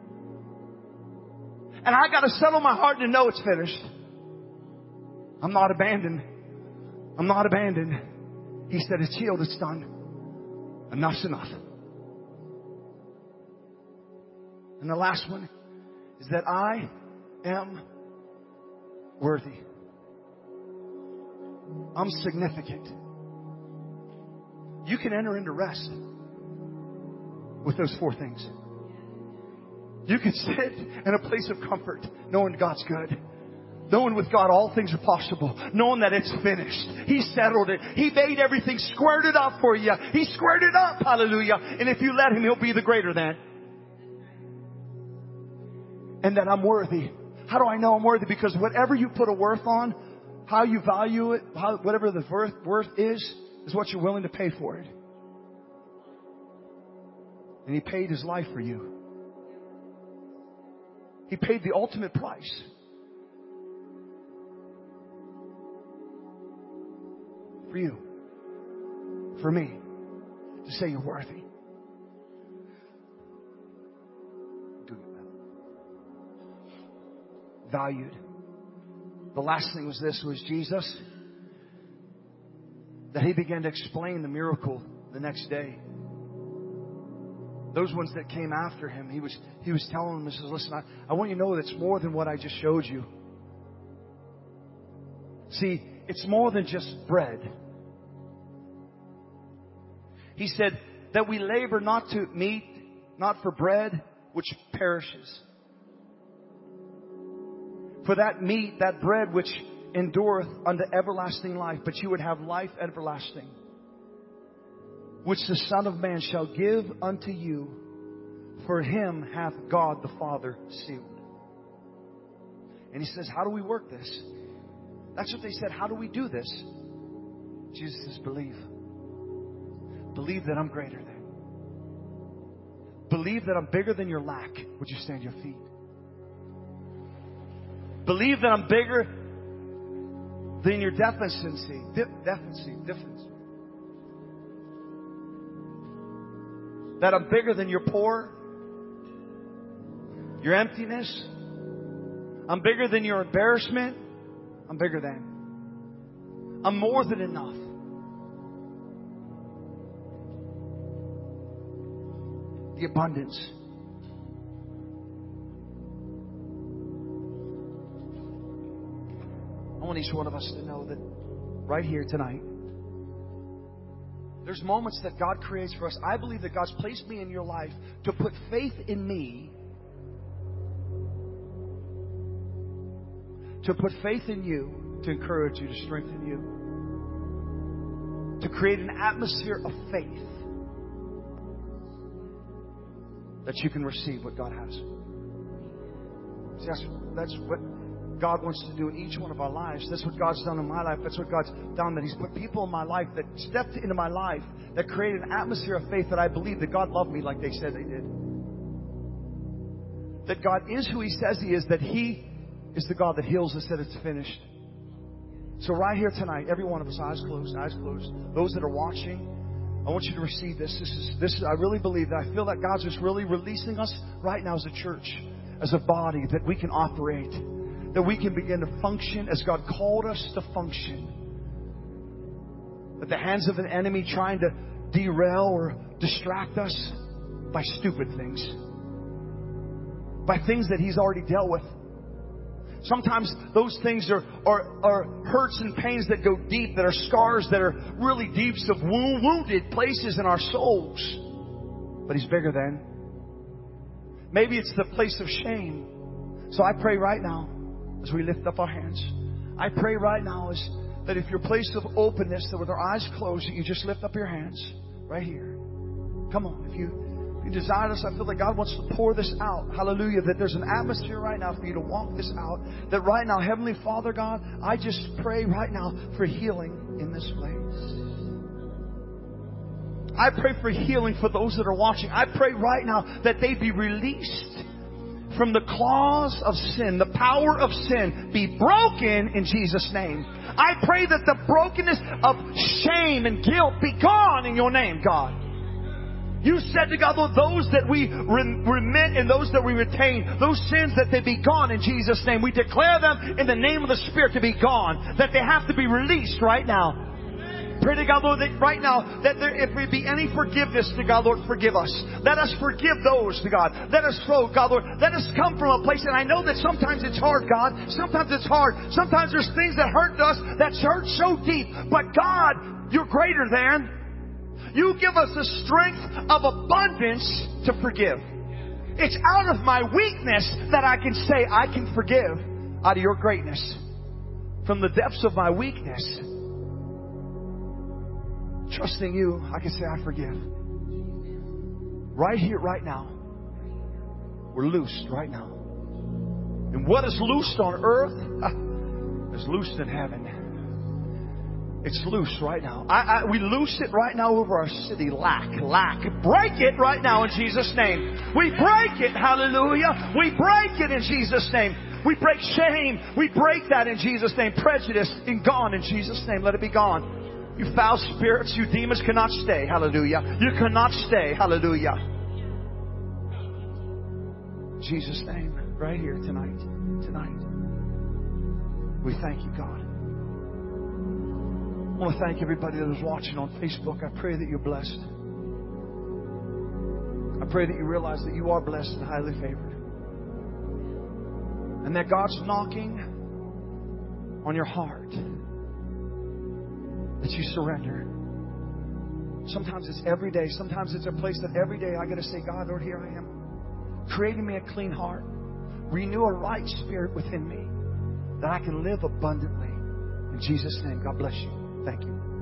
And I got to settle my heart to know it's finished. I'm not abandoned. I'm not abandoned. He said, it's healed, it's done. Enough's enough. And the last one is that I am worthy. I'm significant. You can enter into rest with those 4 things. You can sit in a place of comfort knowing God's good. Knowing with God all things are possible. Knowing that it's finished. He settled it. He made everything, squared it up for you. He squared it up. Hallelujah. And if you let Him, He'll be the greater than. And that I'm worthy. How do I know I'm worthy? Because whatever you put a worth on, how you value it, whatever the worth is what you're willing to pay for it. And He paid His life for you. He paid the ultimate price. For you, for me, to say you're worthy. Valued. The last thing was this, was Jesus, that He began to explain the miracle the next day. Those ones that came after Him, He was telling them, He says, listen, I want you to know that it's more than what I just showed you. See, it's more than just bread. He said that we labor not to meat, not for bread, which perishes. For that meat, that bread which endureth unto everlasting life, but you would have life everlasting, which the Son of Man shall give unto you, for Him hath God the Father sealed. And He says, how do we work this? That's what they said. How do we do this? Jesus says, believe. Believe that I'm greater than. Believe that I'm bigger than your lack. Would you stand to your feet? Believe that I'm bigger than your deficiency. That I'm bigger than your poor, your emptiness. I'm bigger than your embarrassment. I'm bigger than. I'm more than enough. the abundance. I want each one of us to know that right here tonight, there's moments that God creates for us. I believe that God's placed me in your life to put faith in me, to put faith in you, to encourage you, to strengthen you, to create an atmosphere of faith that you can receive what God has. See, that's what God wants to do in each one of our lives. That's what God's done in my life. That's what God's done. That He's put people in my life that stepped into my life, that created an atmosphere of faith that I believe that God loved me like they said they did. That God is who He says He is. That He is the God that heals us, that it's finished. So right here tonight, every one of us, eyes closed, eyes closed. Those that are watching, I want you to receive this. This is. I really believe that. I feel that God's just really releasing us right now as a church, as a body, that we can operate, that we can begin to function as God called us to function. That the hands of an enemy trying to derail or distract us by stupid things, by things that He's already dealt with. Sometimes those things are hurts and pains that go deep, that are scars that are really deeps of wounded places in our souls. But He's bigger than. Maybe it's the place of shame. So I pray right now, as we lift up our hands, I pray right now is that if your place of openness, that with our eyes closed, that you just lift up your hands right here. Come on, if you desire this, I feel that God wants to pour this out. Hallelujah. That there's an atmosphere right now for you to walk this out. That right now, Heavenly Father God, I just pray right now for healing in this place. I pray for healing for those that are watching. I pray right now that they be released from the claws of sin. The power of sin be broken in Jesus' name. I pray that the brokenness of shame and guilt be gone in your name, God. You said to God, those that we remit and those that we retain, those sins, that they be gone in Jesus' name. We declare them in the name of the Spirit to be gone, that they have to be released right now. Pray to God, Lord, that right now, that if there be any forgiveness to God, Lord, forgive us. Let us forgive those to God. Let us flow, God, Lord. Let us come from a place, and I know that sometimes it's hard, God. Sometimes it's hard. Sometimes there's things that hurt us, that hurt so deep. But God, you're greater than. You give us the strength of abundance to forgive. It's out of my weakness that I can say I can forgive out of your greatness. From the depths of my weakness, trusting you, I can say I forgive. Right here, right now. We're loosed right now. And what is loosed on earth is loosed in heaven. It's loose right now. We loose it right now over our city. Lack. Break it right now in Jesus' name. We break it. Hallelujah. We break it in Jesus' name. We break shame. We break that in Jesus' name. Prejudice and gone in Jesus' name. Let it be gone. You foul spirits, you demons cannot stay. Hallelujah. You cannot stay. Hallelujah. In Jesus' name. Right here tonight. We thank you, God. I want to thank everybody that is watching on Facebook. I pray that you're blessed. I pray that you realize that you are blessed and highly favored. And that God's knocking on your heart. That you surrender. Sometimes it's every day. Sometimes it's a place that every day I got to say, God, Lord, here I am. Create in me a clean heart. Renew a right spirit within me. That I can live abundantly. In Jesus' name, God bless you. Thank you.